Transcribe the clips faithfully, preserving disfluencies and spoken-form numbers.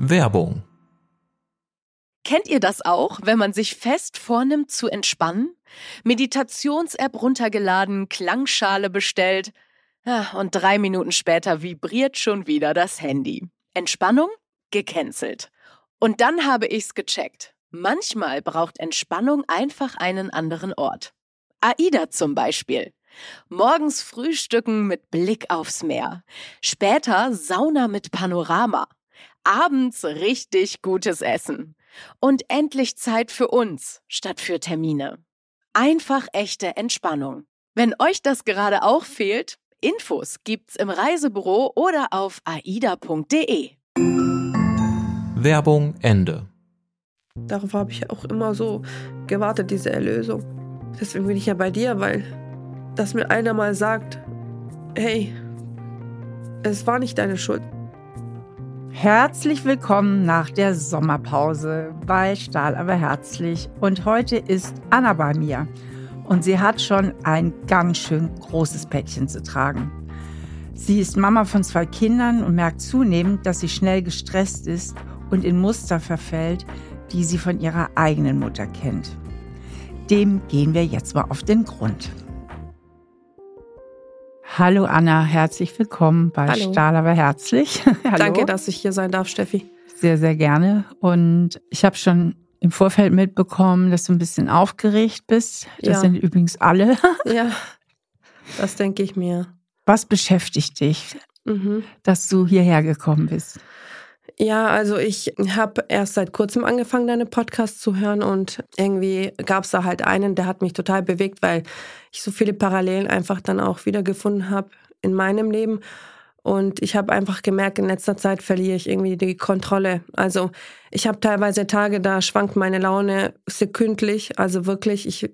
Werbung. Kennt ihr das auch, wenn man sich fest vornimmt zu entspannen? Meditations-App runtergeladen, Klangschale bestellt ja, und drei Minuten später vibriert schon wieder das Handy. Entspannung? Gecancelt. Und dann habe ich's gecheckt. Manchmal braucht Entspannung einfach einen anderen Ort. AIDA zum Beispiel. Morgens frühstücken mit Blick aufs Meer. Später Sauna mit Panorama. Abends richtig gutes Essen. Und endlich Zeit für uns, statt für Termine. Einfach echte Entspannung. Wenn euch das gerade auch fehlt, Infos gibt's im Reisebüro oder auf aida punkt de. Werbung Ende. Darauf habe ich auch immer so gewartet, diese Erlösung. Deswegen bin ich ja bei dir, weil dass mir einer mal sagt, hey, es war nicht deine Schuld. Herzlich willkommen nach der Sommerpause bei Stahl aber herzlich. Und heute ist Anna bei mir. Und sie hat schon ein ganz schön großes Päckchen zu tragen. Sie ist Mama von zwei Kindern und merkt zunehmend, dass sie schnell gestresst ist und in Muster verfällt, die sie von ihrer eigenen Mutter kennt. Dem gehen wir jetzt mal auf den Grund. Hallo Anna, herzlich willkommen bei Hallo. Stahl aber herzlich. Hallo. Danke, dass ich hier sein darf, Steffi. Sehr, sehr gerne. Und ich habe schon im Vorfeld mitbekommen, dass du ein bisschen aufgeregt bist. Das Ja. sind übrigens alle. Ja, das denke ich mir. Was beschäftigt dich, Mhm. dass du hierher gekommen bist? Ja, also ich habe erst seit kurzem angefangen, deine Podcasts zu hören und irgendwie gab es da halt einen, der hat mich total bewegt, weil ich so viele Parallelen einfach dann auch wiedergefunden habe in meinem Leben. Und ich habe einfach gemerkt, in letzter Zeit verliere ich irgendwie die Kontrolle. Also ich habe teilweise Tage, da schwankt meine Laune sekündlich. Also wirklich, ich,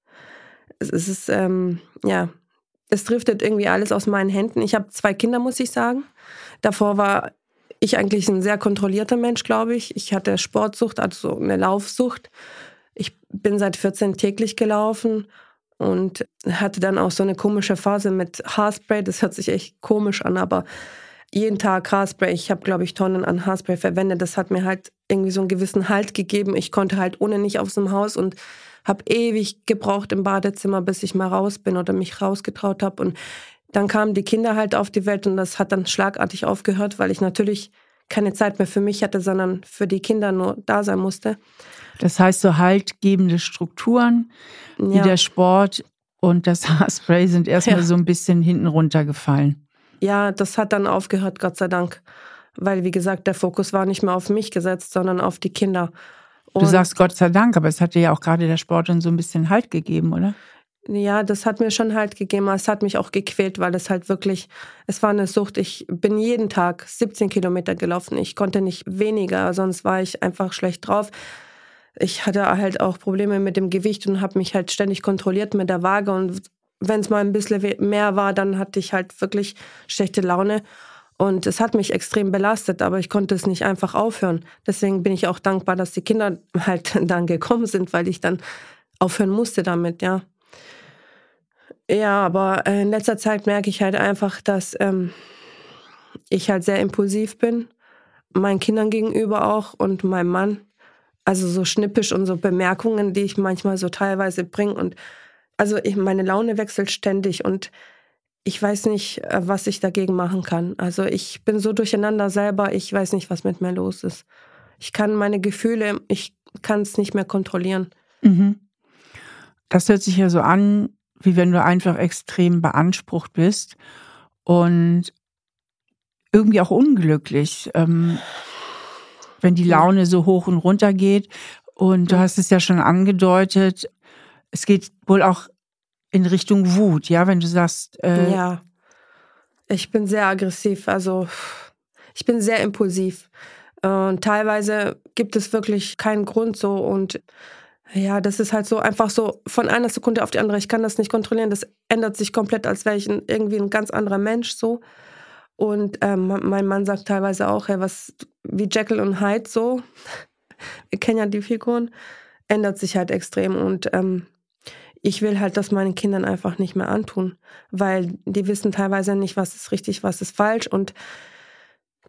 es ist, ähm, ja, es driftet irgendwie alles aus meinen Händen. Ich habe zwei Kinder, muss ich sagen. Davor war ich eigentlich ein sehr kontrollierter Mensch, glaube ich. Ich hatte Sportsucht, also eine Laufsucht. Ich bin seit vierzehn täglich gelaufen und hatte dann auch so eine komische Phase mit Haarspray. Das hört sich echt komisch an, aber jeden Tag Haarspray. Ich habe, glaube ich, Tonnen an Haarspray verwendet. Das hat mir halt irgendwie so einen gewissen Halt gegeben. Ich konnte halt ohne nicht aus dem Haus und habe ewig gebraucht im Badezimmer, bis ich mal raus bin oder mich rausgetraut habe. Und dann kamen die Kinder halt auf die Welt und das hat dann schlagartig aufgehört, weil ich natürlich keine Zeit mehr für mich hatte, sondern für die Kinder nur da sein musste. Das heißt, so haltgebende Strukturen wie Ja. der Sport und das Haarspray sind erstmal Ja. so ein bisschen hinten runtergefallen. Ja, das hat dann aufgehört, Gott sei Dank. Weil, wie gesagt, der Fokus war nicht mehr auf mich gesetzt, sondern auf die Kinder. Du Und sagst Gott sei Dank, aber es hat dir ja auch gerade der Sport dann so ein bisschen Halt gegeben, oder? ja, das hat mir schon Halt gegeben, aber es hat mich auch gequält, weil es halt wirklich, es war eine Sucht. Ich bin jeden Tag siebzehn Kilometer gelaufen. Ich konnte nicht weniger, sonst war ich einfach schlecht drauf. Ich hatte halt auch Probleme mit dem Gewicht und habe mich halt ständig kontrolliert mit der Waage. Und wenn es mal ein bisschen mehr war, dann hatte ich halt wirklich schlechte Laune. Und es hat mich extrem belastet, aber ich konnte es nicht einfach aufhören. Deswegen bin ich auch dankbar, dass die Kinder halt dann gekommen sind, weil ich dann aufhören musste damit, ja. Ja, aber in letzter Zeit merke ich halt einfach, dass ähm, ich halt sehr impulsiv bin, meinen Kindern gegenüber auch und meinem Mann. Also so schnippisch und so Bemerkungen, die ich manchmal so teilweise bringe. Und also ich, meine Laune wechselt ständig und ich weiß nicht, was ich dagegen machen kann. Also ich bin so durcheinander selber, ich weiß nicht, was mit mir los ist. Ich kann meine Gefühle, ich kann es nicht mehr kontrollieren. Mhm. Das hört sich ja so an, wie wenn du einfach extrem beansprucht bist und irgendwie auch unglücklich, ähm, wenn die Laune so hoch und runter geht. Und du hast es ja schon angedeutet, es geht wohl auch in Richtung Wut, ja, wenn du sagst... Äh, Ja, ich bin sehr aggressiv, also ich bin sehr impulsiv. Und teilweise gibt es wirklich keinen Grund so und ja, das ist halt so einfach so von einer Sekunde auf die andere. Ich kann das nicht kontrollieren. Das ändert sich komplett, als wäre ich ein, irgendwie ein ganz anderer Mensch so. Und ähm, mein Mann sagt teilweise auch, hey, was wie Jekyll und Hyde so. Wir kennen ja die Figuren. Ändert sich halt extrem. Und ähm, ich will halt das meinen Kindern einfach nicht mehr antun, weil die wissen teilweise nicht, was ist richtig, was ist falsch. Und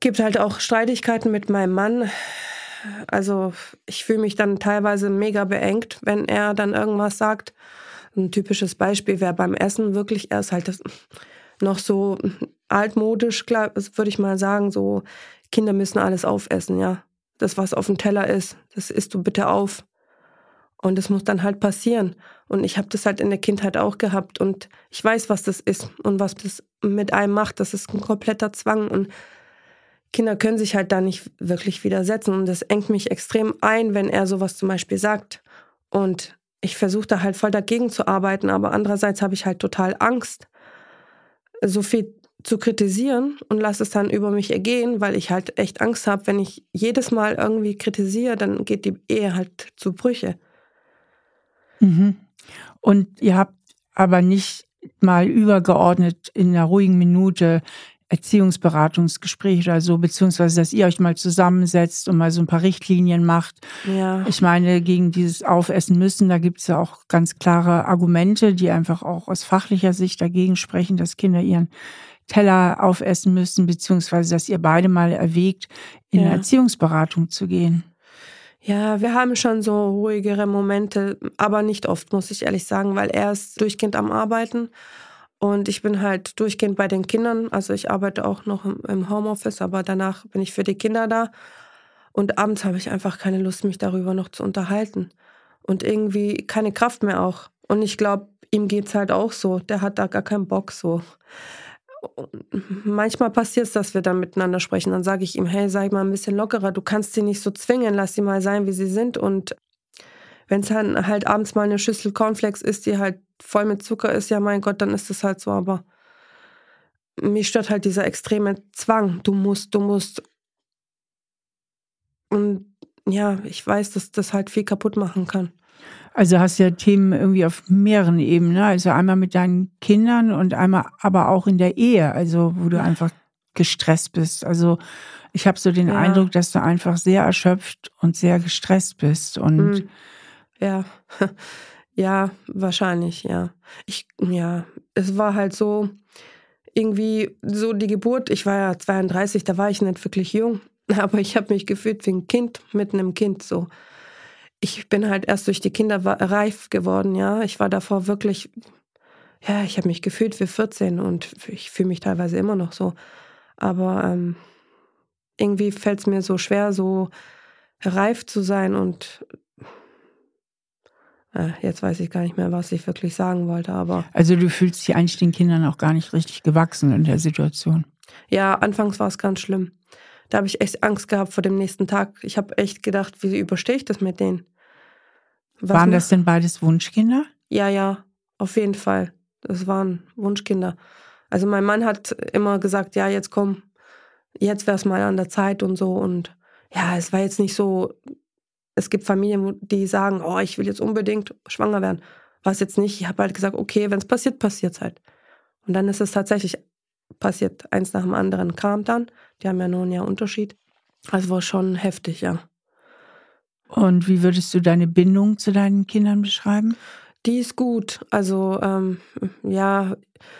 Gibt halt auch Streitigkeiten mit meinem Mann. Also ich fühle mich dann teilweise mega beengt, wenn er dann irgendwas sagt. Ein typisches Beispiel wäre beim Essen wirklich, er ist halt das noch so altmodisch, klar, würde ich mal sagen, so Kinder müssen alles aufessen, ja. Das, was auf dem Teller ist, das isst du bitte auf. Und das muss dann halt passieren. Und ich habe das halt in der Kindheit auch gehabt. Und ich weiß, was das ist und was das mit einem macht. Das ist ein kompletter Zwang. Und Kinder können sich halt da nicht wirklich widersetzen. Und das engt mich extrem ein, wenn er sowas zum Beispiel sagt. Und ich versuche da halt voll dagegen zu arbeiten. Aber andererseits habe ich halt total Angst, so viel zu kritisieren und lasse es dann über mich ergehen, weil ich halt echt Angst habe, wenn ich jedes Mal irgendwie kritisiere, dann geht die Ehe halt zu Brüche. Mhm. Und ihr habt aber nicht mal übergeordnet in einer ruhigen Minute Erziehungsberatungsgespräch oder so, beziehungsweise dass ihr euch mal zusammensetzt und mal so ein paar Richtlinien macht. Ja. Ich meine, gegen dieses Aufessen müssen, da gibt es ja auch ganz klare Argumente, die einfach auch aus fachlicher Sicht dagegen sprechen, dass Kinder ihren Teller aufessen müssen, beziehungsweise dass ihr beide mal erwägt, in Ja. eine Erziehungsberatung zu gehen. Ja, wir haben schon so ruhigere Momente, aber nicht oft, muss ich ehrlich sagen, weil er ist durchgehend am Arbeiten und ich bin halt durchgehend bei den Kindern. Also ich arbeite auch noch im Homeoffice, aber danach bin ich für die Kinder da. Und abends habe ich einfach keine Lust, mich darüber noch zu unterhalten. Und irgendwie keine Kraft mehr auch. Und ich glaube, ihm geht's halt auch so. Der hat da gar keinen Bock so. Manchmal passiert es, dass wir dann miteinander sprechen. Dann sage ich ihm, hey, sei mal ein bisschen lockerer. Du kannst sie nicht so zwingen. Lass sie mal sein, wie sie sind. Und wenn es dann halt abends mal eine Schüssel Cornflakes ist, die halt voll mit Zucker ist, ja mein Gott, dann ist es halt so. Aber mich stört halt dieser extreme Zwang. Du musst, du musst. Und ja, ich weiß, dass das halt viel kaputt machen kann. Also hast du ja Themen irgendwie auf mehreren Ebenen, ne? Also einmal mit deinen Kindern und einmal aber auch in der Ehe, also wo du einfach gestresst bist. Also ich habe so den Ja. Eindruck, dass du einfach sehr erschöpft und sehr gestresst bist. Und Hm. Ja, ja, wahrscheinlich, ja. Ich, ja, es war halt so, irgendwie so die Geburt, ich war ja zweiunddreißig, da war ich nicht wirklich jung, aber ich habe mich gefühlt wie ein Kind mit einem Kind so. Ich bin halt erst durch die Kinder reif geworden, ja. Ich war davor wirklich, ja, ich habe mich gefühlt wie vierzehn und ich fühle mich teilweise immer noch so. Aber ähm, irgendwie fällt es mir so schwer, so reif zu sein und äh, jetzt weiß ich gar nicht mehr, was ich wirklich sagen wollte, aber also du fühlst dich eigentlich den Kindern auch gar nicht richtig gewachsen in der Situation. ja, anfangs war es ganz schlimm. Da habe ich echt Angst gehabt vor dem nächsten Tag. Ich habe echt gedacht, wie überstehe ich das mit denen? Was Waren mach- das denn beides Wunschkinder? Ja, ja, auf jeden Fall. Das waren Wunschkinder. Also mein Mann hat immer gesagt, ja, jetzt komm, jetzt wäre es mal an der Zeit und so. Und ja, es war jetzt nicht so, es gibt Familien, die sagen, oh, ich will jetzt unbedingt schwanger werden. War es jetzt nicht. Ich habe halt gesagt, okay, wenn es passiert, passiert es halt. Und dann ist es tatsächlich passiert. Eins nach dem anderen kam dann. Die haben ja nur ein Jahr Unterschied. Also war schon heftig, ja. Und wie würdest du deine Bindung zu deinen Kindern beschreiben? Die ist gut. Also, ähm, ja,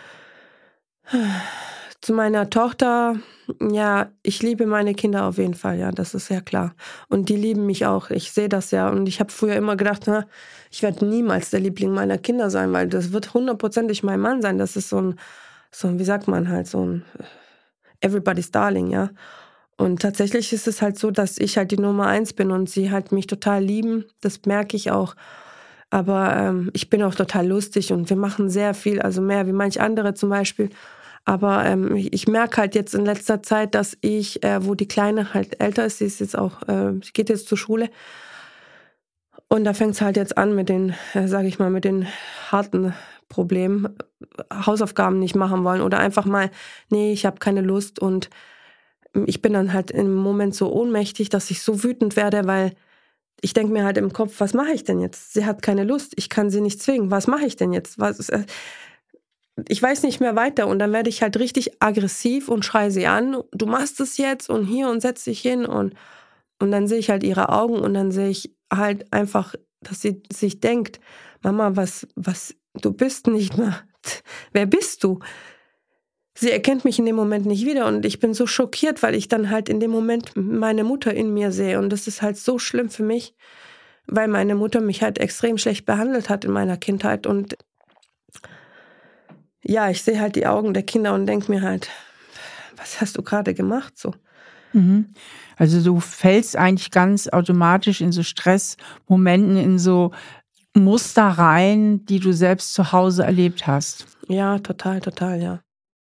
zu meiner Tochter, ja, ich liebe meine Kinder auf jeden Fall, ja, das ist ja klar. Und die lieben mich auch. Ich sehe das ja. Und ich habe früher immer gedacht, na, ich werde niemals der Liebling meiner Kinder sein, weil das wird hundertprozentig mein Mann sein. Das ist so ein, so ein, wie sagt man halt, so ein Everybody's Darling, ja. Und tatsächlich ist es halt so, dass ich halt die Nummer eins bin und sie halt mich total lieben. Das merke ich auch. Aber ähm, ich bin auch total lustig und wir machen sehr viel, also mehr wie manch andere zum Beispiel. Aber ähm, ich, ich merke halt jetzt in letzter Zeit, dass ich, äh, wo die Kleine halt älter ist, sie ist jetzt auch, äh, sie geht jetzt zur Schule. Und da fängt es halt jetzt an mit den, äh, sage ich mal, mit den harten Problemen. Hausaufgaben nicht machen wollen oder einfach mal, nee, ich habe keine Lust. Und ich bin dann halt im Moment so ohnmächtig, dass ich so wütend werde, weil ich denke mir halt im Kopf, was mache ich denn jetzt? Sie hat keine Lust, ich kann sie nicht zwingen. Was mache ich denn jetzt? Was ist, äh, ich weiß nicht mehr weiter. Und dann werde ich halt richtig aggressiv und schreie sie an. Du machst es jetzt und hier und setz dich hin. Und, und dann sehe ich halt ihre Augen und dann sehe ich halt einfach, dass sie sich denkt, Mama, was, was, du bist nicht mehr. Wer bist du? sie erkennt mich in dem Moment nicht wieder und ich bin so schockiert, weil ich dann halt in dem Moment meine Mutter in mir sehe und das ist halt so schlimm für mich, weil meine Mutter mich halt extrem schlecht behandelt hat in meiner Kindheit und ja, ich sehe halt die Augen der Kinder und denke mir halt, was hast du gerade gemacht so? Mhm. Also du fällst eigentlich ganz automatisch in so Stressmomenten, in so Muster rein, die du selbst zu Hause erlebt hast. Ja, total, total, ja.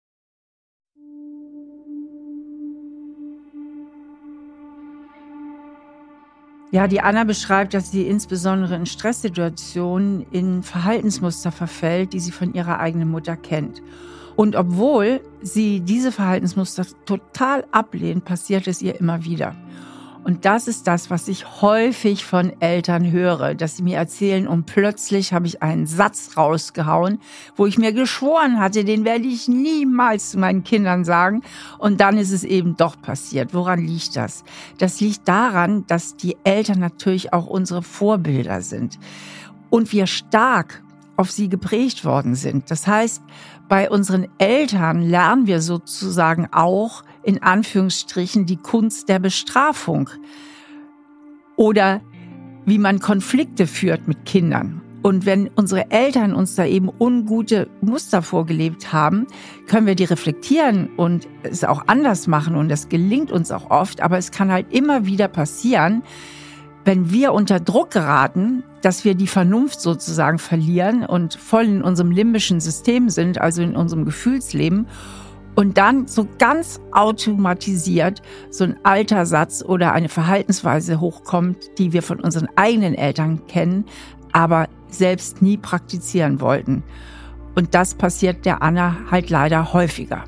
Ja, die Anna beschreibt, dass sie insbesondere in Stresssituationen in Verhaltensmuster verfällt, die sie von ihrer eigenen Mutter kennt. Und obwohl sie diese Verhaltensmuster total ablehnt, passiert es ihr immer wieder. Und das ist das, was ich häufig von Eltern höre, dass sie mir erzählen, und plötzlich habe ich einen Satz rausgehauen, wo ich mir geschworen hatte, den werde ich niemals zu meinen Kindern sagen. Und dann ist es eben doch passiert. Woran liegt das? Das liegt daran, dass die Eltern natürlich auch unsere Vorbilder sind und wir stark auf sie geprägt worden sind. Das heißt, bei unseren Eltern lernen wir sozusagen auch in Anführungsstrichen die Kunst der Bestrafung oder wie man Konflikte führt mit Kindern. Und wenn unsere Eltern uns da eben ungute Muster vorgelebt haben, können wir die reflektieren und es auch anders machen und das gelingt uns auch oft, aber es kann halt immer wieder passieren, wenn wir unter Druck geraten, dass wir die Vernunft sozusagen verlieren und voll in unserem limbischen System sind, also in unserem Gefühlsleben, und dann so ganz automatisiert so ein alter Satz oder eine Verhaltensweise hochkommt, die wir von unseren eigenen Eltern kennen, aber selbst nie praktizieren wollten. Und das passiert der Anna halt leider häufiger.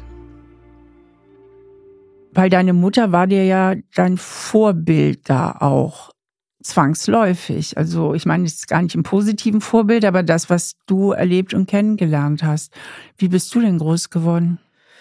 Weil deine Mutter war dir ja dein Vorbild da auch. Zwangsläufig. Also ich meine, es ist gar nicht im positiven Vorbild, aber das, was du erlebt und kennengelernt hast. Wie bist du denn groß geworden?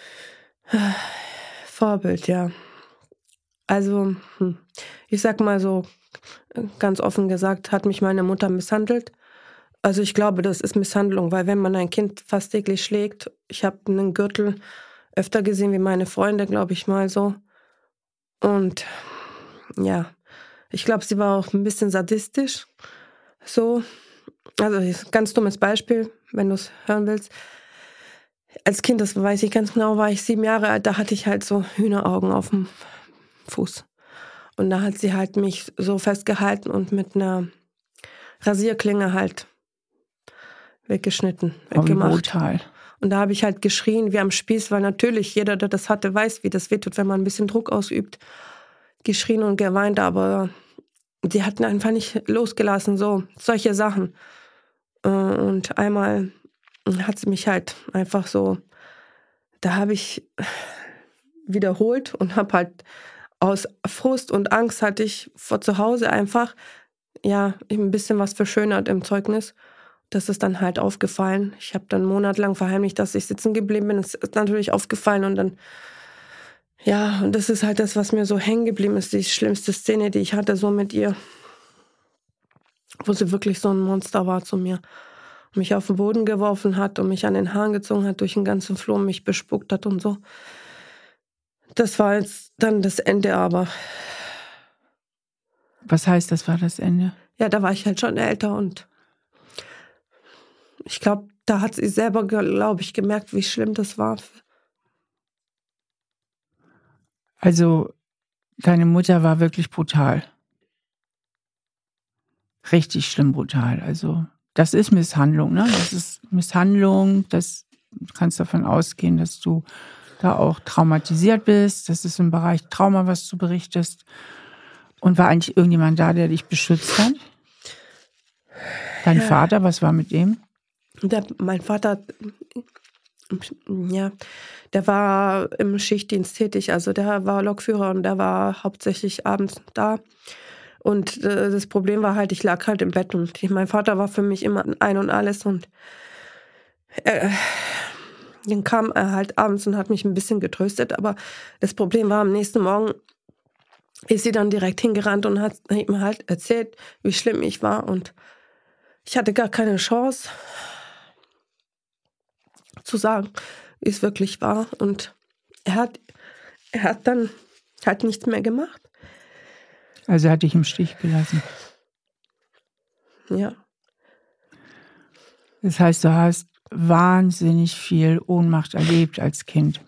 Vorbild, ja. Also, ich sag mal so, ganz offen gesagt, hat mich meine Mutter misshandelt. Also ich glaube, das ist Misshandlung, weil wenn man ein Kind fast täglich schlägt, ich habe einen Gürtel öfter gesehen wie meine Freunde, glaube ich mal so. Und ja, ich glaube, sie war auch ein bisschen sadistisch. So, also ganz dummes Beispiel, wenn du es hören willst. Als Kind, das weiß ich ganz genau, war ich sieben Jahre alt, da hatte ich halt so Hühneraugen auf dem Fuß. Und da hat sie halt mich so festgehalten und mit einer Rasierklinge halt weggeschnitten, weggemacht. Oh, brutal. Und da habe ich halt geschrien wie am Spieß, weil natürlich jeder, der das hatte, weiß, wie das wehtut, wenn man ein bisschen Druck ausübt. Geschrien und geweint, aber die hatten einfach nicht losgelassen, so solche Sachen. Und einmal hat sie mich halt einfach so, da habe ich wiederholt und habe halt aus Frust und Angst hatte ich vor zu Hause einfach, ja, ein bisschen was verschönert im Zeugnis. Das ist dann halt aufgefallen. Ich habe dann monatelang verheimlicht, dass ich sitzen geblieben bin. Das ist natürlich aufgefallen und dann, ja, und das ist halt das, was mir so hängen geblieben ist, die schlimmste Szene, die ich hatte so mit ihr, wo sie wirklich so ein Monster war zu mir. Mich auf den Boden geworfen hat und mich an den Haaren gezogen hat, durch den ganzen Flur mich bespuckt hat und so. Das war jetzt dann das Ende, aber... Was heißt, das war das Ende? Ja, da war ich halt schon älter und ich glaube, da hat sie selber, glaube ich, gemerkt, wie schlimm das war. Also, deine Mutter war wirklich brutal. Richtig schlimm brutal. Also, das ist Misshandlung, ne? Das ist Misshandlung, das, du kannst davon ausgehen, dass du da auch traumatisiert bist. Das ist im Bereich Trauma, was du berichtest. Und war eigentlich irgendjemand da, der dich beschützt hat? Dein ja. Vater, was war mit dem? Der, mein Vater, ja, der war im Schichtdienst tätig. Also der war Lokführer und der war hauptsächlich abends da. Und äh, das Problem war halt, ich lag halt im Bett und mein Vater war für mich immer ein und alles. Und äh, dann kam er halt abends und hat mich ein bisschen getröstet. Aber das Problem war, am nächsten Morgen ist sie dann direkt hingerannt und hat ihm halt erzählt, wie schlimm ich war. Und ich hatte gar keine Chance zu sagen, wie es wirklich war. Und er hat, er hat dann halt nichts mehr gemacht. Also er hat dich im Stich gelassen. Ja. Das heißt, du hast wahnsinnig viel Ohnmacht erlebt als Kind.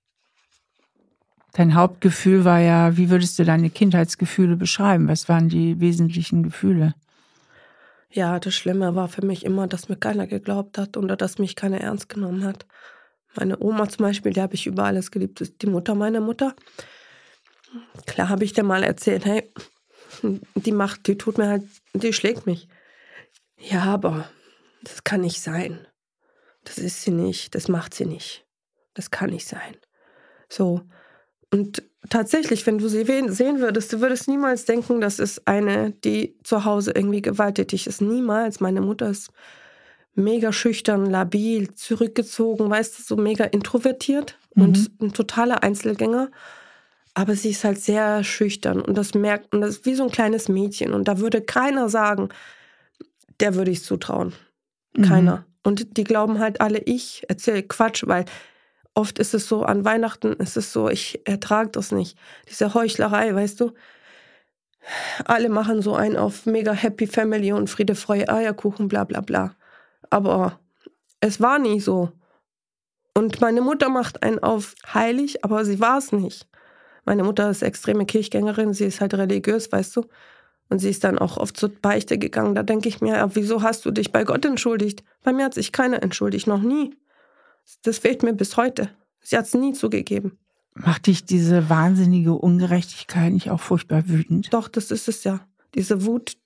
Dein Hauptgefühl war ja, wie würdest du deine Kindheitsgefühle beschreiben? Was waren die wesentlichen Gefühle? Ja, das Schlimme war für mich immer, dass mir keiner geglaubt hat oder dass mich keiner ernst genommen hat. Meine Oma zum Beispiel, die habe ich über alles geliebt, das ist die Mutter meiner Mutter. Klar habe ich dir mal erzählt, hey, die macht, die tut mir halt, die schlägt mich. Ja, aber das kann nicht sein. Das ist sie nicht, das macht sie nicht. Das kann nicht sein. So. Und tatsächlich, wenn du sie sehen würdest, du würdest niemals denken, das ist eine, die zu Hause irgendwie gewalttätig ist. Niemals. Meine Mutter ist mega schüchtern, labil, zurückgezogen, weißt du, so mega introvertiert mhm. und ein totaler Einzelgänger. Aber sie ist halt sehr schüchtern und das merkt, und das ist wie so ein kleines Mädchen. Und da würde keiner sagen, der würde ich zutrauen. Keiner. Mhm. Und die glauben halt alle, ich erzähle Quatsch, weil oft ist es so, an Weihnachten ist es so, ich ertrage das nicht. Diese Heuchlerei, weißt du? Alle machen so einen auf mega Happy Family und Friede, Freude, Eierkuchen, bla bla bla. Aber es war nie so. Und meine Mutter macht einen auf heilig, aber sie war es nicht. Meine Mutter ist extreme Kirchgängerin, sie ist halt religiös, weißt du? Und sie ist dann auch oft zur Beichte gegangen. Da denke ich mir, ja, wieso hast du dich bei Gott entschuldigt? Bei mir hat sich keiner entschuldigt, noch nie. Das fehlt mir bis heute. Sie hat es nie zugegeben. Macht dich diese wahnsinnige Ungerechtigkeit nicht auch furchtbar wütend? Doch, das ist es ja. Diese Wut,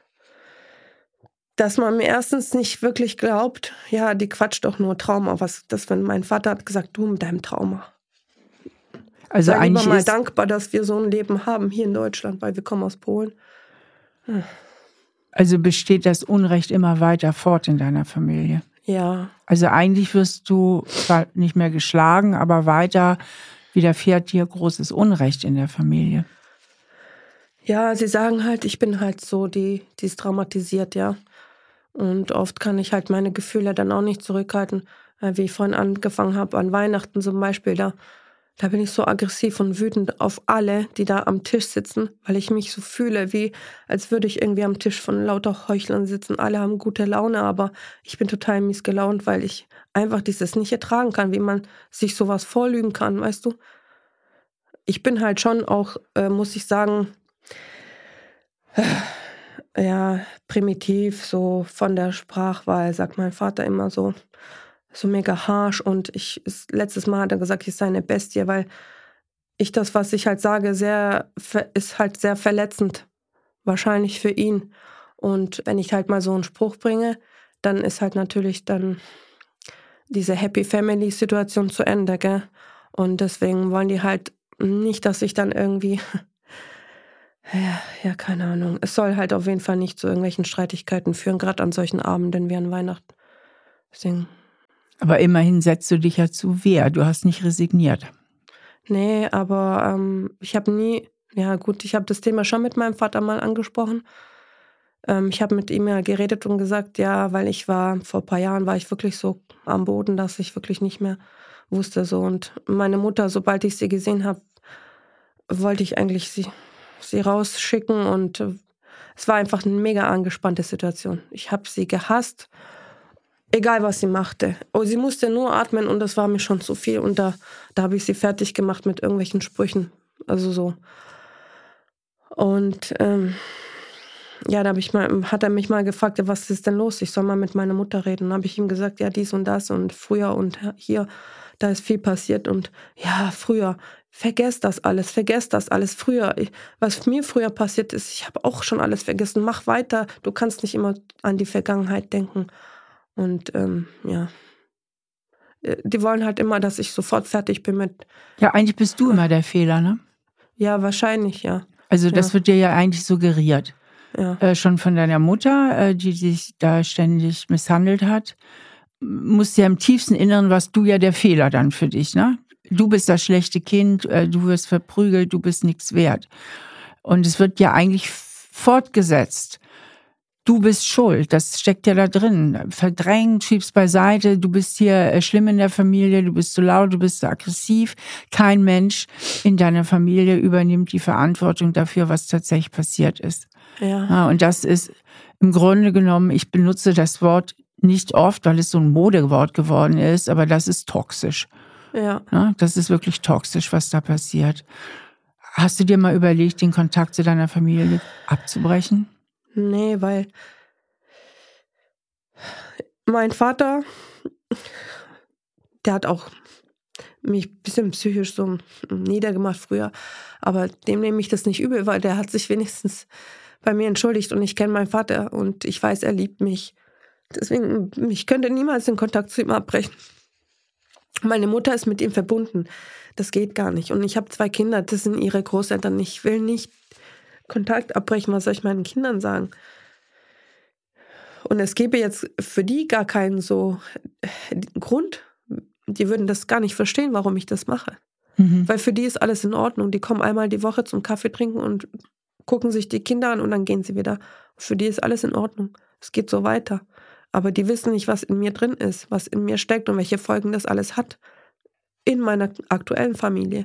dass man mir erstens nicht wirklich glaubt, ja, die quatscht doch nur Trauma. Was das, wenn mein Vater hat gesagt, du mit deinem Trauma. Also Sei eigentlich lieber mal ist dankbar, dass wir so ein Leben haben hier in Deutschland, weil wir kommen aus Polen. Hm. Also besteht das Unrecht immer weiter fort in deiner Familie? Ja. Also eigentlich wirst du zwar nicht mehr geschlagen, aber weiter widerfährt dir großes Unrecht in der Familie. Ja, sie sagen halt, ich bin halt so, die, die ist traumatisiert, ja. Und oft kann ich halt meine Gefühle dann auch nicht zurückhalten. Wie ich vorhin angefangen habe, an Weihnachten zum Beispiel, da, da bin ich so aggressiv und wütend auf alle, die da am Tisch sitzen, weil ich mich so fühle, wie als würde ich irgendwie am Tisch von lauter Heuchlern sitzen. Alle haben gute Laune, aber ich bin total mies gelaunt, weil ich einfach dieses nicht ertragen kann, wie man sich sowas vorlügen kann, weißt du? Ich bin halt schon auch, äh, muss ich sagen, äh, ja, primitiv, so von der Sprachwahl, sagt mein Vater immer so. So mega harsh und ich, letztes Mal hat er gesagt, ich sei eine Bestie, weil ich das, was ich halt sage, sehr, ist halt sehr verletzend. Wahrscheinlich für ihn. Und wenn ich halt mal so einen Spruch bringe, dann ist halt natürlich dann diese Happy Family Situation zu Ende, gell? Und deswegen wollen die halt nicht, dass ich dann irgendwie, ja, ja, keine Ahnung. Es soll halt auf jeden Fall nicht zu irgendwelchen Streitigkeiten führen, gerade an solchen Abenden wie an Weihnachten. Deswegen. Aber immerhin setzt du dich ja zu Wehr. Du hast nicht resigniert. Nee, aber ähm, ich habe nie, ja gut, ich habe das Thema schon mit meinem Vater mal angesprochen. Ähm, ich habe mit ihm ja geredet und gesagt, ja, weil ich war, vor ein paar Jahren war ich wirklich so am Boden, dass ich wirklich nicht mehr wusste so. Und meine Mutter, sobald ich sie gesehen habe, wollte ich eigentlich sie, sie rausschicken und äh, es war einfach eine mega angespannte Situation. Ich habe sie gehasst. Egal, was sie machte. Oh, sie musste nur atmen und das war mir schon zu viel. Und da, da habe ich sie fertig gemacht mit irgendwelchen Sprüchen. Also so. Und ähm, ja, da hab ich mal, hat er mich mal gefragt, ja, was ist denn los? Ich soll mal mit meiner Mutter reden. Dann habe ich ihm gesagt, ja, dies und das und früher und hier, da ist viel passiert. Und ja, früher, vergesst das alles, vergesst das alles. Früher, ich, was mir früher passiert ist, ich habe auch schon alles vergessen. Mach weiter, du kannst nicht immer an die Vergangenheit denken. Und ähm, ja, die wollen halt immer, dass ich sofort fertig bin mit... Ja, eigentlich bist du immer der Fehler, ne? Ja, wahrscheinlich, ja. Also das ja. wird dir ja eigentlich suggeriert. Ja. Äh, schon von deiner Mutter, äh, die dich da ständig misshandelt hat. Musst ja im tiefsten Inneren, warst du ja der Fehler dann für dich, ne? Du bist das schlechte Kind, äh, du wirst verprügelt, du bist nichts wert. Und es wird ja eigentlich fortgesetzt. du bist schuld. Das steckt ja da drin. Verdrängt, schiebst beiseite, du bist hier äh, schlimm in der Familie, du bist zu laut, du bist zu aggressiv. Kein Mensch in deiner Familie übernimmt die Verantwortung dafür, was tatsächlich passiert ist. Ja. Ja, und das ist im Grunde genommen, ich benutze das Wort nicht oft, weil es so ein Modewort geworden ist, aber das ist toxisch. Ja. Ja, das ist wirklich toxisch, was da passiert. Hast du dir mal überlegt, den Kontakt zu deiner Familie abzubrechen? Nee, weil mein Vater, der hat auch mich ein bisschen psychisch so niedergemacht früher. Aber dem nehme ich das nicht übel, weil der hat sich wenigstens bei mir entschuldigt und ich kenne meinen Vater und ich weiß, er liebt mich. Deswegen, ich könnte niemals den Kontakt zu ihm abbrechen. Meine Mutter ist mit ihm verbunden. Das geht gar nicht. Und ich habe zwei Kinder, das sind ihre Großeltern. Ich will nicht Kontakt abbrechen. Was soll ich meinen Kindern sagen? Und es gäbe jetzt für die gar keinen so Grund. Die würden das gar nicht verstehen, warum ich das mache. Mhm. Weil für die ist alles in Ordnung. Die kommen einmal die Woche zum Kaffee trinken und gucken sich die Kinder an und dann gehen sie wieder. Für die ist alles in Ordnung. Es geht so weiter. Aber die wissen nicht, was in mir drin ist, was in mir steckt und welche Folgen das alles hat in meiner aktuellen Familie.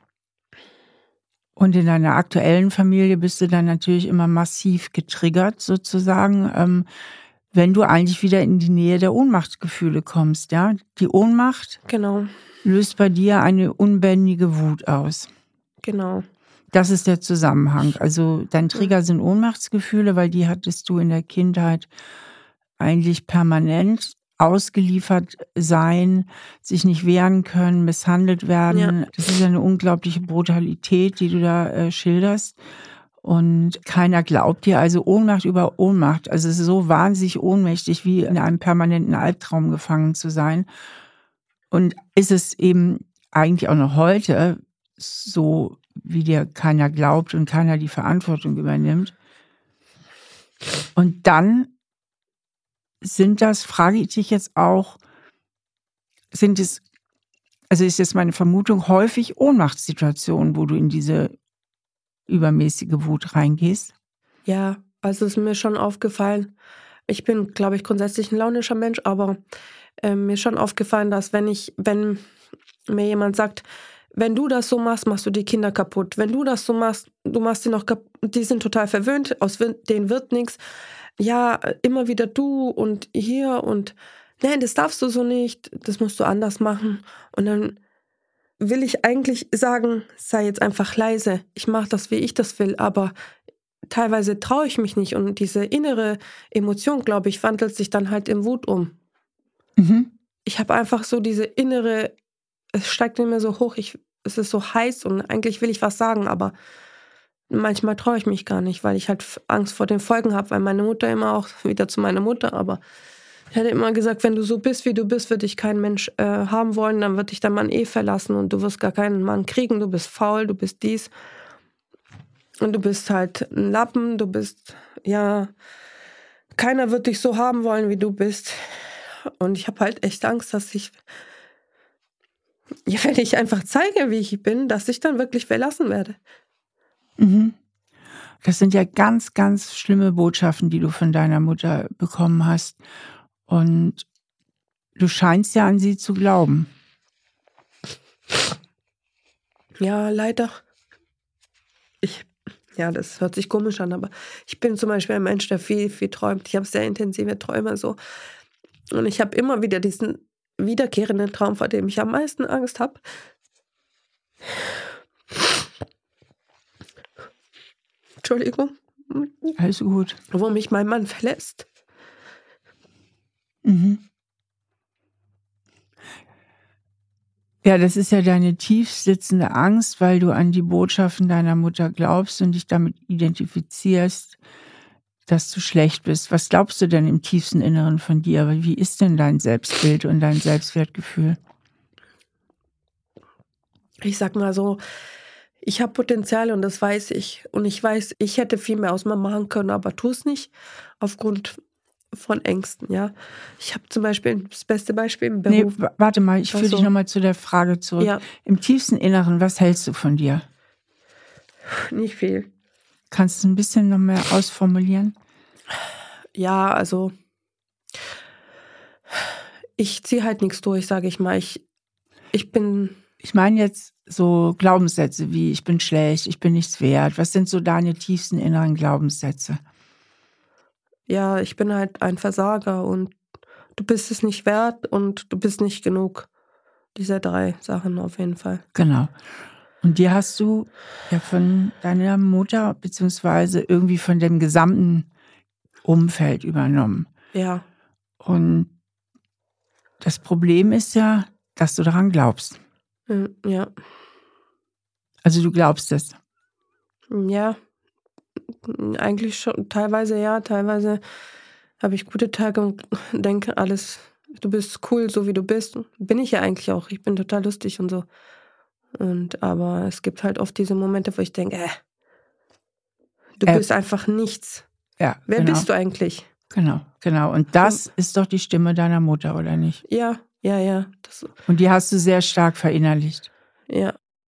Und in deiner aktuellen Familie bist du dann natürlich immer massiv getriggert, sozusagen, ähm, wenn du eigentlich wieder in die Nähe der Ohnmachtsgefühle kommst. Ja? Die Ohnmacht genau. löst bei dir eine unbändige Wut aus. Genau. Das ist der Zusammenhang. Also dein Trigger sind Ohnmachtsgefühle, weil die hattest du in der Kindheit eigentlich permanent. Ausgeliefert sein, sich nicht wehren können, misshandelt werden. Ja. Das ist ja eine unglaubliche Brutalität, die du da äh, schilderst. Und keiner glaubt dir, also Ohnmacht über Ohnmacht. Also es ist so wahnsinnig ohnmächtig, wie in einem permanenten Albtraum gefangen zu sein. Und ist es eben eigentlich auch noch heute so, wie dir keiner glaubt und keiner die Verantwortung übernimmt. Und dann sind das, frage ich dich jetzt auch, sind es, also ist jetzt meine Vermutung, häufig Ohnmachtssituationen, wo du in diese übermäßige Wut reingehst? Ja, also ist mir schon aufgefallen, ich bin, glaube ich, grundsätzlich ein launischer Mensch, aber äh, mir ist schon aufgefallen, dass wenn ich, wenn mir jemand sagt, wenn du das so machst, machst du die Kinder kaputt. Wenn du das so machst, du machst sie noch kaputt, die sind total verwöhnt, aus denen wird nichts. Ja, immer wieder du und hier und nein, das darfst du so nicht, das musst du anders machen. Und dann will ich eigentlich sagen, sei jetzt einfach leise, ich mache das, wie ich das will, aber teilweise traue ich mich nicht und diese innere Emotion, glaube ich, wandelt sich dann halt in Wut um. Mhm. Ich habe einfach so diese innere, es steigt in mir so hoch, ich, es ist so heiß und eigentlich will ich was sagen, aber manchmal traue ich mich gar nicht, weil ich halt Angst vor den Folgen habe, weil meine Mutter immer auch, wieder zu meiner Mutter, aber ich hätte immer gesagt, wenn du so bist, wie du bist, wird dich kein Mensch äh, haben wollen, dann wird dich dein Mann eh verlassen und du wirst gar keinen Mann kriegen, du bist faul, du bist dies und du bist halt ein Lappen, du bist, ja, keiner wird dich so haben wollen, wie du bist. Und ich habe halt echt Angst, dass ich, ja, wenn ich einfach zeige, wie ich bin, dass ich dann wirklich verlassen werde. Mhm. Das sind ja ganz, ganz schlimme Botschaften, die du von deiner Mutter bekommen hast. Und du scheinst ja an sie zu glauben. Ja, leider. Ich, ja, das hört sich komisch an, aber ich bin zum Beispiel ein Mensch, der viel, viel träumt. Ich habe sehr intensive Träume so. Und ich habe immer wieder diesen wiederkehrenden Traum, vor dem ich am meisten Angst habe. Entschuldigung. Alles gut. Wo mich mein Mann verlässt. Mhm. Ja, das ist ja deine tief sitzende Angst, weil du an die Botschaften deiner Mutter glaubst und dich damit identifizierst, dass du schlecht bist. Was glaubst du denn im tiefsten Inneren von dir? Wie ist denn dein Selbstbild und dein Selbstwertgefühl? Ich sag mal so, ich habe Potenzial und das weiß ich. Und ich weiß, ich hätte viel mehr aus mir machen können, aber tue es nicht aufgrund von Ängsten, ja. Ich habe zum Beispiel, das beste Beispiel im Beruf. Nee, warte mal, ich führe dich nochmal zu der Frage zurück. Ja. Im tiefsten Inneren, was hältst du von dir? Nicht viel. Kannst du es ein bisschen noch mehr ausformulieren? Ja, also ich ziehe halt nichts durch, sage ich mal. Ich, ich bin... Ich meine jetzt so Glaubenssätze wie ich bin schlecht, ich bin nichts wert. Was sind so deine tiefsten inneren Glaubenssätze? Ja, ich bin halt ein Versager und du bist es nicht wert und du bist nicht genug. Diese drei Sachen auf jeden Fall. Genau. Und die hast du ja von deiner Mutter beziehungsweise irgendwie von dem gesamten Umfeld übernommen. Ja. Und das Problem ist ja, dass du daran glaubst. Ja. Also du glaubst es. Ja. Eigentlich schon. Teilweise ja, teilweise habe ich gute Tage und denke, alles, du bist cool, so wie du bist. Bin ich ja eigentlich auch. Ich bin total lustig und so. Und aber es gibt halt oft diese Momente, wo ich denke, äh, du Äh, bist einfach nichts. Ja, Wer genau. bist du eigentlich? Genau, genau. Und das ist doch die Stimme deiner Mutter, oder nicht? Ja, ja, ja. Das, Und die hast du sehr stark verinnerlicht. ja.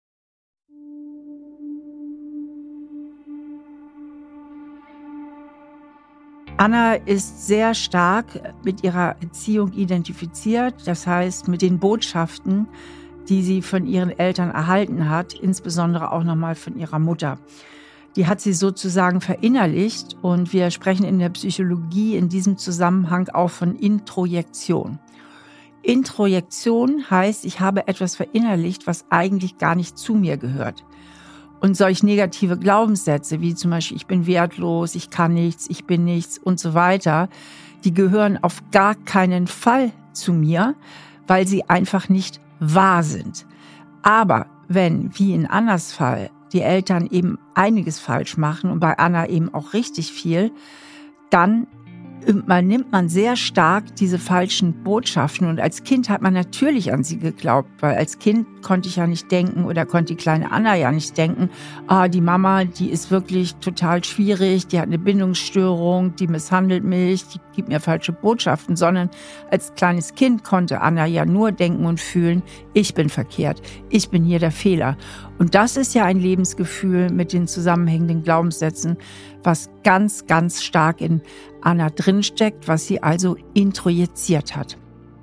Anna ist sehr stark mit ihrer Erziehung identifiziert, das heißt mit den Botschaften, die sie von ihren Eltern erhalten hat, insbesondere auch nochmal von ihrer Mutter. Die hat sie sozusagen verinnerlicht und wir sprechen in der Psychologie in diesem Zusammenhang auch von Introjektion. Introjektion heißt, ich habe etwas verinnerlicht, was eigentlich gar nicht zu mir gehört. Und solch negative Glaubenssätze, wie zum Beispiel, ich bin wertlos, ich kann nichts, ich bin nichts und so weiter, die gehören auf gar keinen Fall zu mir, weil sie einfach nicht wahr sind. Aber wenn, wie in Annas Fall, die Eltern eben einiges falsch machen und bei Anna eben auch richtig viel, dann man nimmt man sehr stark diese falschen Botschaften. Und als Kind hat man natürlich an sie geglaubt, weil als Kind konnte ich ja nicht denken oder konnte die kleine Anna ja nicht denken, ah, die Mama, die ist wirklich total schwierig, die hat eine Bindungsstörung, die misshandelt mich, die gibt mir falsche Botschaften, sondern als kleines Kind konnte Anna ja nur denken und fühlen, ich bin verkehrt, ich bin hier der Fehler. Und das ist ja ein Lebensgefühl mit den zusammenhängenden Glaubenssätzen, was ganz, ganz stark in Anna drinsteckt, was sie also introjiziert hat.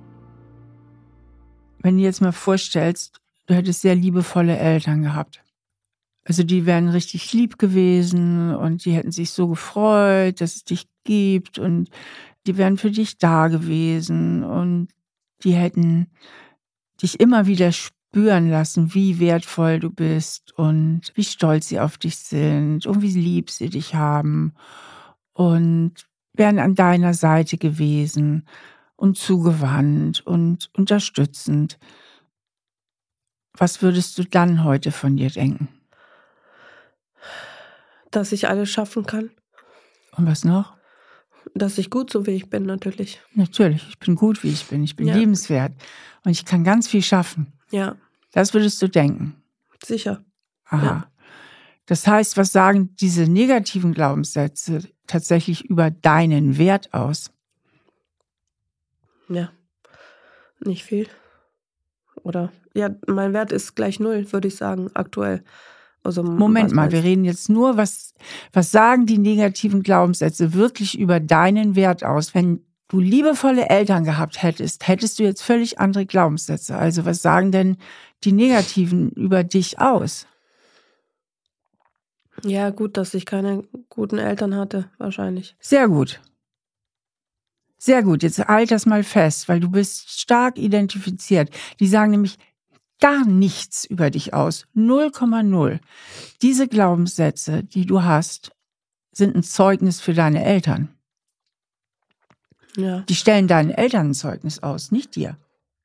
Wenn du jetzt mal vorstellst, du hättest sehr liebevolle Eltern gehabt. Also die wären richtig lieb gewesen und die hätten sich so gefreut, dass es dich gibt und die wären für dich da gewesen und die hätten dich immer wieder spüren lassen, wie wertvoll du bist und wie stolz sie auf dich sind und wie lieb sie dich haben und wären an deiner Seite gewesen und zugewandt und unterstützend. Was würdest du dann heute von dir denken? Dass ich alles schaffen kann. Und was noch? Dass ich gut so wie ich bin, natürlich. Natürlich, ich bin gut, wie ich bin. Ich bin Ja. liebenswert und ich kann ganz viel schaffen. Ja, Das würdest du denken. sicher. Aha. Ja. Das heißt, was sagen diese negativen Glaubenssätze tatsächlich über deinen Wert aus? Ja, nicht viel. Oder, ja, mein Wert ist gleich null, würde ich sagen, aktuell. Also, Moment was mal, meinst wir du? reden jetzt nur, was, was sagen die negativen Glaubenssätze wirklich über deinen Wert aus? Wenn du liebevolle Eltern gehabt hättest, hättest du jetzt völlig andere Glaubenssätze. Also was sagen denn die negativen über dich aus? Ja, gut, dass ich keine guten Eltern hatte, wahrscheinlich. Sehr gut. Sehr gut, jetzt halt das mal fest, weil du bist stark identifiziert. Die sagen nämlich gar nichts über dich aus. null Komma null. Diese Glaubenssätze, die du hast, sind ein Zeugnis für deine Eltern. Ja. Die stellen deinen Eltern ein Zeugnis aus, nicht dir.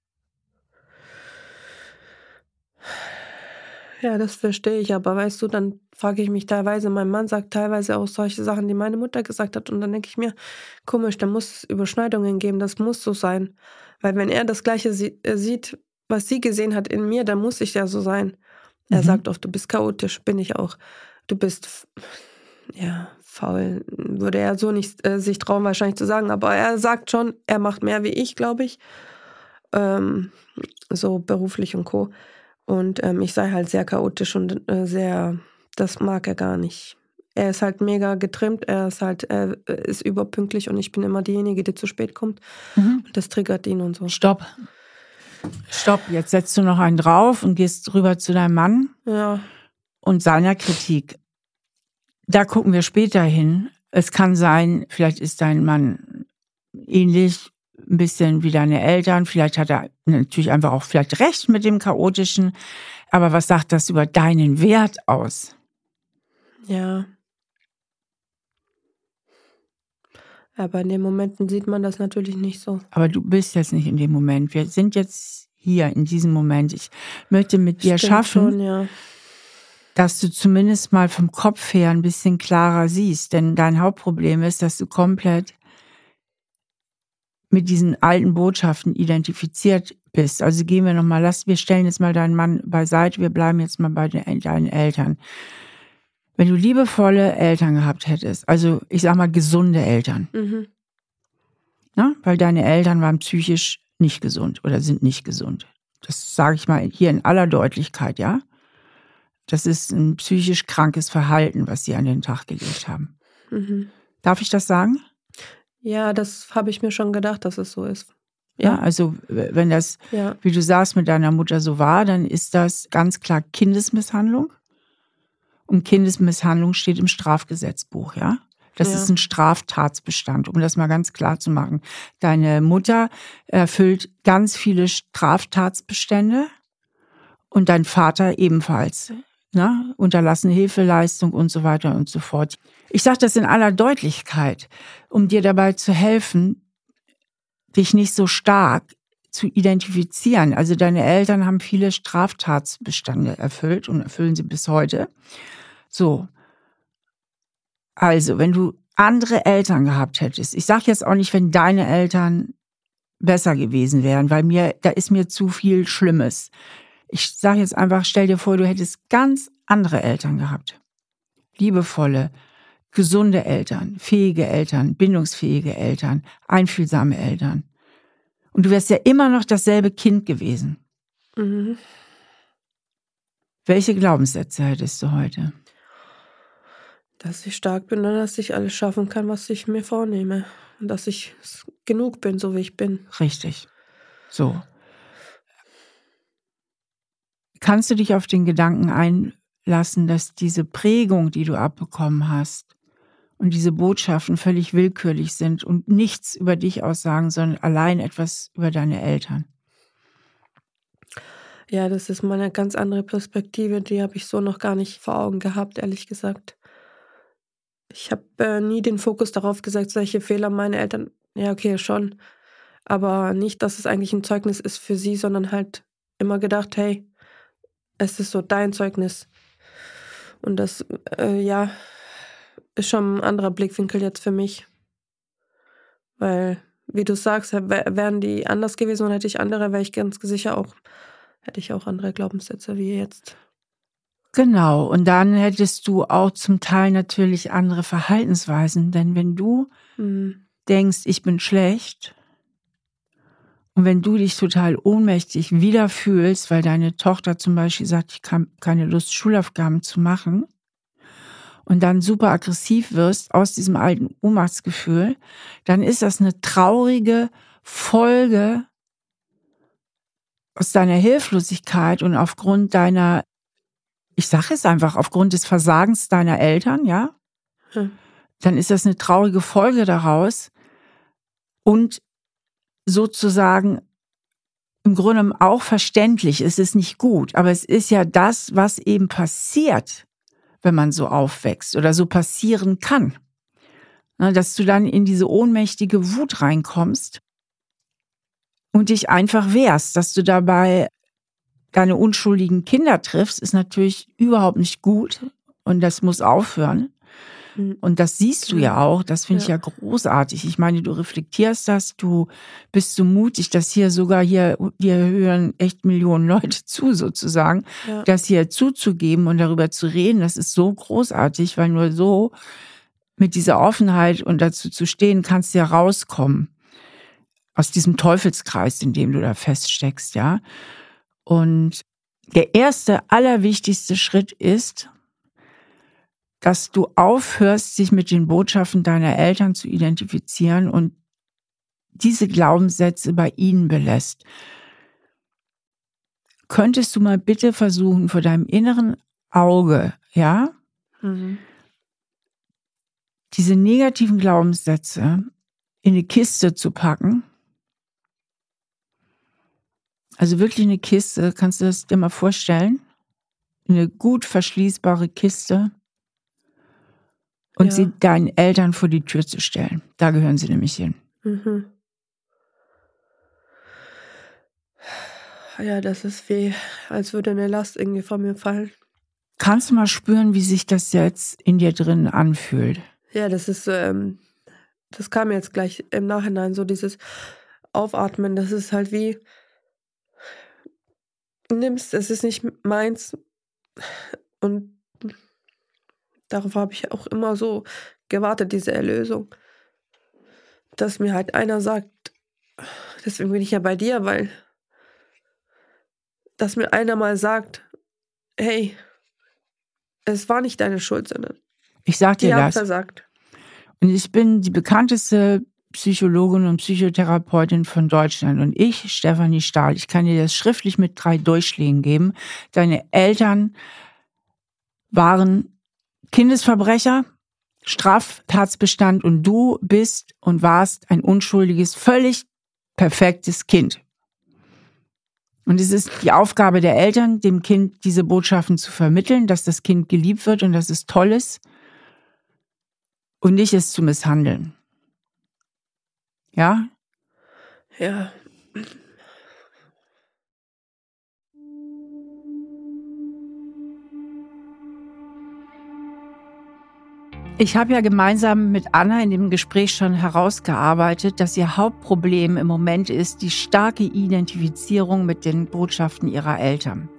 Ja, das verstehe ich, aber weißt du, dann frage ich mich teilweise, mein Mann sagt teilweise auch solche Sachen, die meine Mutter gesagt hat und dann denke ich mir, komisch, da muss es Überschneidungen geben, das muss so sein. Weil wenn er das Gleiche sie äh, sieht, was sie gesehen hat in mir, dann muss ich ja so sein. Er Mhm. sagt oft, du bist chaotisch, bin ich auch. Du bist, f- ja, faul, würde er so nicht äh, sich trauen wahrscheinlich zu sagen, aber er sagt schon, er macht mehr wie ich, glaube ich. Ähm, so beruflich und Co. Und ähm, ich sei halt sehr chaotisch und äh, sehr, das mag er gar nicht. er ist halt mega getrimmt, er ist halt, er ist überpünktlich und ich bin immer diejenige, die zu spät kommt. Mhm. Und das triggert ihn und so. Stopp. Stopp, jetzt setzt du noch einen drauf und gehst rüber zu deinem Mann. Ja. Und seiner Kritik. Da gucken wir später hin. Es kann sein, vielleicht ist dein Mann ähnlich, ein bisschen wie deine Eltern. Vielleicht hat er natürlich einfach auch vielleicht recht mit dem Chaotischen. Aber was sagt das über deinen Wert aus? Ja. Aber in den Momenten sieht man das natürlich nicht so. Aber du bist jetzt nicht in dem Moment. Wir sind jetzt hier in diesem Moment. Ich möchte mit dir Stimmt schaffen, schon, ja. dass du zumindest mal vom Kopf her ein bisschen klarer siehst. Denn dein Hauptproblem ist, dass du komplett mit diesen alten Botschaften identifiziert bist. Also gehen wir nochmal, lass, wir stellen jetzt mal deinen Mann beiseite, wir bleiben jetzt mal bei den, deinen Eltern. Wenn du liebevolle Eltern gehabt hättest, also ich sag mal gesunde Eltern, Mhm. na, weil deine Eltern waren psychisch nicht gesund oder sind nicht gesund. Das sage ich mal hier in aller Deutlichkeit, ja. Das ist ein psychisch krankes Verhalten, was sie an den Tag gelegt haben. Mhm. Darf ich das sagen? Ja, das habe ich mir schon gedacht, dass es so ist. Ja, also wenn das, Ja. wie du sagst, mit deiner Mutter so war, dann ist das ganz klar Kindesmisshandlung. Und Kindesmisshandlung steht im Strafgesetzbuch, ja. Das Ja. ist ein Straftatsbestand, um das mal ganz klar zu machen. Deine Mutter erfüllt ganz viele Straftatsbestände und dein Vater ebenfalls. Ne? Unterlassene Hilfeleistung und so weiter und so fort. Ich sage das in aller Deutlichkeit, um dir dabei zu helfen, dich nicht so stark zu identifizieren. Also deine Eltern haben viele Straftatsbestände erfüllt und erfüllen sie bis heute. So. Also, wenn du andere Eltern gehabt hättest, ich sage jetzt auch nicht, wenn deine Eltern besser gewesen wären, weil mir, da ist mir zu viel Schlimmes. Ich sage jetzt einfach, stell dir vor, du hättest ganz andere Eltern gehabt. Liebevolle, gesunde Eltern, fähige Eltern, bindungsfähige Eltern, einfühlsame Eltern. Und du wärst ja immer noch dasselbe Kind gewesen. Mhm. Welche Glaubenssätze hättest du heute? Dass ich stark bin und dass ich alles schaffen kann, was ich mir vornehme. Und dass ich genug bin, so wie ich bin. Richtig. So. Kannst du dich auf den Gedanken einlassen, dass diese Prägung, die du abbekommen hast, und diese Botschaften völlig willkürlich sind und nichts über dich aussagen, sondern allein etwas über deine Eltern? Ja, das ist mal eine ganz andere Perspektive, die habe ich so noch gar nicht vor Augen gehabt, ehrlich gesagt. Ich habe äh, nie den Fokus darauf gesetzt, welche Fehler meine Eltern, ja okay, schon, aber nicht, dass es eigentlich ein Zeugnis ist für sie, sondern halt immer gedacht, hey, es ist so dein Zeugnis. Und das, äh, ja, ist schon ein anderer Blickwinkel jetzt für mich. Weil, wie du sagst, wären die anders gewesen und hätte ich andere, wäre ich ganz sicher auch, hätte ich auch andere Glaubenssätze wie jetzt. Genau, und dann hättest du auch zum Teil natürlich andere Verhaltensweisen, denn wenn du Mhm. denkst, ich bin schlecht, und wenn du dich total ohnmächtig wieder fühlst, weil deine Tochter zum Beispiel sagt, ich habe keine Lust, Schulaufgaben zu machen, und dann super aggressiv wirst aus diesem alten Ohnmachtsgefühl, dann ist das eine traurige Folge aus deiner Hilflosigkeit und aufgrund deiner, ich sage es einfach, aufgrund des Versagens deiner Eltern, ja, Hm. dann ist das eine traurige Folge daraus und sozusagen im Grunde auch verständlich, es ist nicht gut, aber es ist ja das, was eben passiert, wenn man so aufwächst oder so passieren kann. Na, dass du dann in diese ohnmächtige Wut reinkommst und dich einfach wehrst, dass du dabei deine unschuldigen Kinder triffst, ist natürlich überhaupt nicht gut und das muss aufhören. Und das siehst du ja auch, das finde ich ja großartig. Ich meine, du reflektierst das, du bist so mutig, dass hier sogar hier, hier hören echt Millionen Leute zu sozusagen, Ja. das hier zuzugeben und darüber zu reden, das ist so großartig, weil nur so mit dieser Offenheit und dazu zu stehen, kannst du ja rauskommen aus diesem Teufelskreis, in dem du da feststeckst, ja. Und der erste, allerwichtigste Schritt ist, dass du aufhörst, sich mit den Botschaften deiner Eltern zu identifizieren und diese Glaubenssätze bei ihnen belässt. Könntest du mal bitte versuchen, vor deinem inneren Auge, ja, mhm. diese negativen Glaubenssätze in eine Kiste zu packen? Also wirklich eine Kiste, kannst du das dir mal vorstellen? Eine gut verschließbare Kiste. Und ja. sie deinen Eltern vor die Tür zu stellen. Da gehören sie nämlich hin. Mhm. Ja, das ist wie, als würde eine Last irgendwie von mir fallen. Kannst du mal spüren, wie sich das jetzt in dir drin anfühlt? Ja, das ist, ähm, das kam jetzt gleich im Nachhinein, so dieses Aufatmen, das ist halt wie, nimmst, es ist nicht meins und darauf habe ich auch immer so gewartet, diese Erlösung. Dass mir halt einer sagt, deswegen bin ich ja bei dir, weil dass mir einer mal sagt, hey, es war nicht deine Schuld, sondern ich sag dir die haben das. versagt. Und ich bin die bekannteste Psychologin und Psychotherapeutin von Deutschland. Und ich, Stefanie Stahl, ich kann dir das schriftlich mit drei Durchschlägen geben. Deine Eltern waren Kindesverbrecher, Straftatsbestand und du bist und warst ein unschuldiges, völlig perfektes Kind. Und es ist die Aufgabe der Eltern, dem Kind diese Botschaften zu vermitteln, dass das Kind geliebt wird und dass es toll ist und nicht es zu misshandeln. Ja? Ja. Ich habe ja gemeinsam mit Anna in dem Gespräch schon herausgearbeitet, dass ihr Hauptproblem im Moment ist die starke Identifizierung mit den Botschaften ihrer Eltern.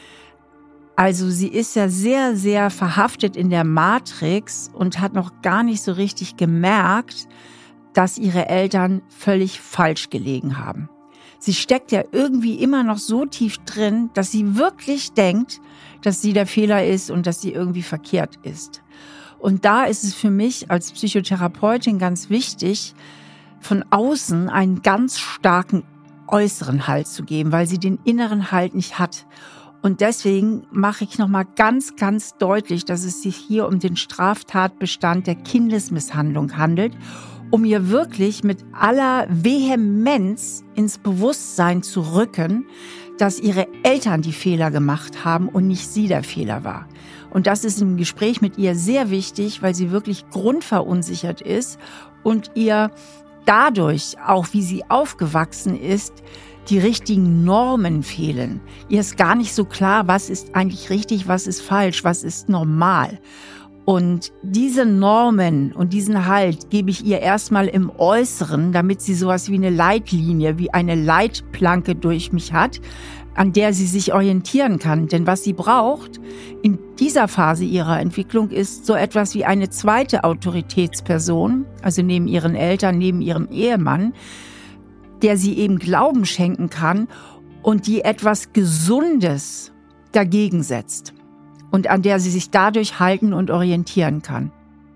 Also sie ist ja sehr, sehr verhaftet in der Matrix und hat noch gar nicht so richtig gemerkt, dass ihre Eltern völlig falsch gelegen haben. Sie steckt ja irgendwie immer noch so tief drin, dass sie wirklich denkt, dass sie der Fehler ist und dass sie irgendwie verkehrt ist. Und da ist es für mich als Psychotherapeutin ganz wichtig, von außen einen ganz starken äußeren Halt zu geben, weil sie den inneren Halt nicht hat. Und deswegen mache ich nochmal ganz, ganz deutlich, dass es sich hier um den Straftatbestand der Kindesmisshandlung handelt, um ihr wirklich mit aller Vehemenz ins Bewusstsein zu rücken, dass ihre Eltern die Fehler gemacht haben und nicht sie der Fehler war. Und das ist im Gespräch mit ihr sehr wichtig, weil sie wirklich grundverunsichert ist und ihr dadurch, auch wie sie aufgewachsen ist, die richtigen Normen fehlen. Ihr ist gar nicht so klar, was ist eigentlich richtig, was ist falsch, was ist normal. Und diese Normen und diesen Halt gebe ich ihr erstmal im Äußeren, damit sie sowas wie eine Leitlinie, wie eine Leitplanke durch mich hat, an der sie sich orientieren kann. Denn was sie braucht in dieser Phase ihrer Entwicklung ist so etwas wie eine zweite Autoritätsperson, also neben ihren Eltern, neben ihrem Ehemann, der sie eben Glauben schenken kann und die etwas Gesundes dagegen setzt und an der sie sich dadurch halten und orientieren kann.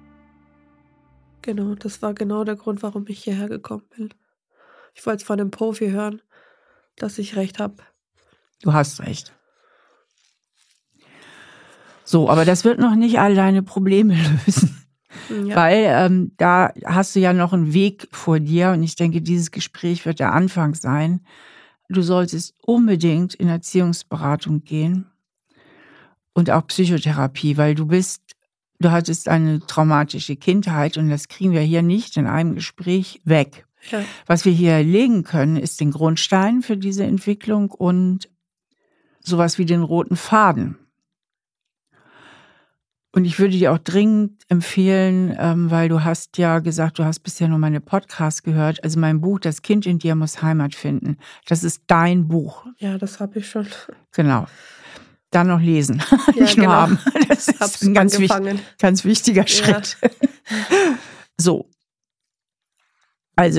Genau, das war genau der Grund, warum ich hierher gekommen bin. Ich wollte es von einem Profi hören, dass ich recht habe. Du hast recht. So, aber das wird noch nicht all deine Probleme lösen. Ja. Weil ähm, da hast du ja noch einen Weg vor dir und ich denke, dieses Gespräch wird der Anfang sein. Du solltest unbedingt in Erziehungsberatung gehen und auch Psychotherapie, weil du bist, du hattest eine traumatische Kindheit und das kriegen wir hier nicht in einem Gespräch weg. Ja. Was wir hier legen können, ist den Grundstein für diese Entwicklung und sowas wie den roten Faden. Und ich würde dir auch dringend empfehlen, ähm, weil du hast ja gesagt, du hast bisher nur meine Podcasts gehört. Also mein Buch, Das Kind in dir muss Heimat finden. Das ist dein Buch. Ja, das habe ich schon. Genau. Dann noch lesen, ja, nicht nur genau. haben. Das ist Hab's ein ganz, wichtig, ganz wichtiger Schritt. Ja. So. Also,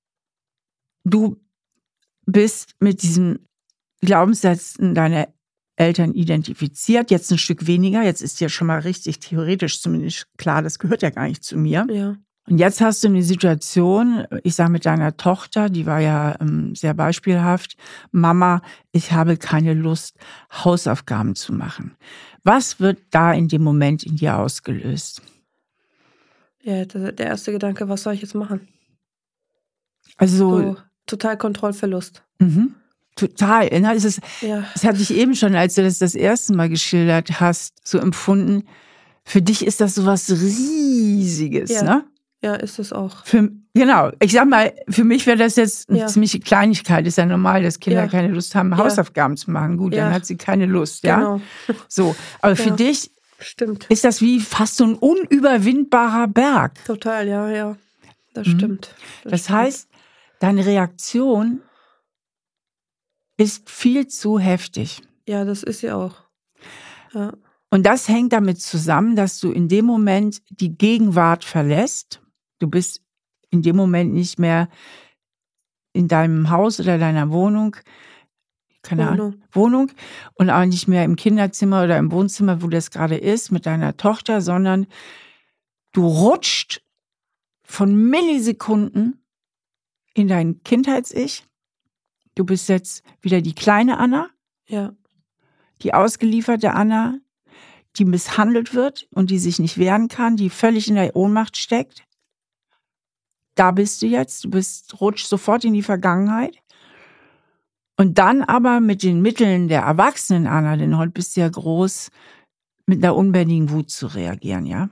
du bist mit diesen Glaubenssätzen deiner Eltern identifiziert, jetzt ein Stück weniger, jetzt ist dir schon mal richtig theoretisch zumindest klar, das gehört ja gar nicht zu mir. Ja. Und jetzt hast du eine Situation, ich sage mit deiner Tochter, die war ja ähm, sehr beispielhaft, Mama, ich habe keine Lust, Hausaufgaben zu machen. Was wird da in dem Moment in dir ausgelöst? Ja, der der erste Gedanke, was soll ich jetzt machen? Also, So, total Kontrollverlust. mhm, total. Ne? Es ist, Ja, das hatte ich eben schon, als du das das erste Mal geschildert hast, so empfunden. Für dich ist das sowas Riesiges, Ja. ne? ja, ist es auch. Für, genau. Ich sag mal, für mich wäre das jetzt eine Ja. ziemliche Kleinigkeit. Ist ja normal, dass Kinder Ja. keine Lust haben, Ja. Hausaufgaben zu machen. Gut, dann Ja. hat sie keine Lust, ja? Genau, So. Aber für Ja. dich stimmt. ist das wie fast so ein unüberwindbarer Berg. Total, ja, ja. Das Mhm. stimmt. Das stimmt. heißt, deine Reaktion ist viel zu heftig. Ja, das ist sie auch. Ja, Und das hängt damit zusammen, dass du in dem Moment die Gegenwart verlässt. Du bist in dem Moment nicht mehr in deinem Haus oder deiner Wohnung, keine Ahnung, Wohnung. Wohnung und auch nicht mehr im Kinderzimmer oder im Wohnzimmer, wo das gerade ist, mit deiner Tochter, sondern du rutscht von Millisekunden in dein Kindheits-Ich. Du bist jetzt wieder die kleine Anna, Ja, die ausgelieferte Anna, die misshandelt wird und die sich nicht wehren kann, die völlig in der Ohnmacht steckt. Da bist du jetzt, du bist, rutschst sofort in die Vergangenheit. Und dann aber mit den Mitteln der erwachsenen Anna, denn heute bist du ja groß, mit einer unbändigen Wut zu reagieren, ja?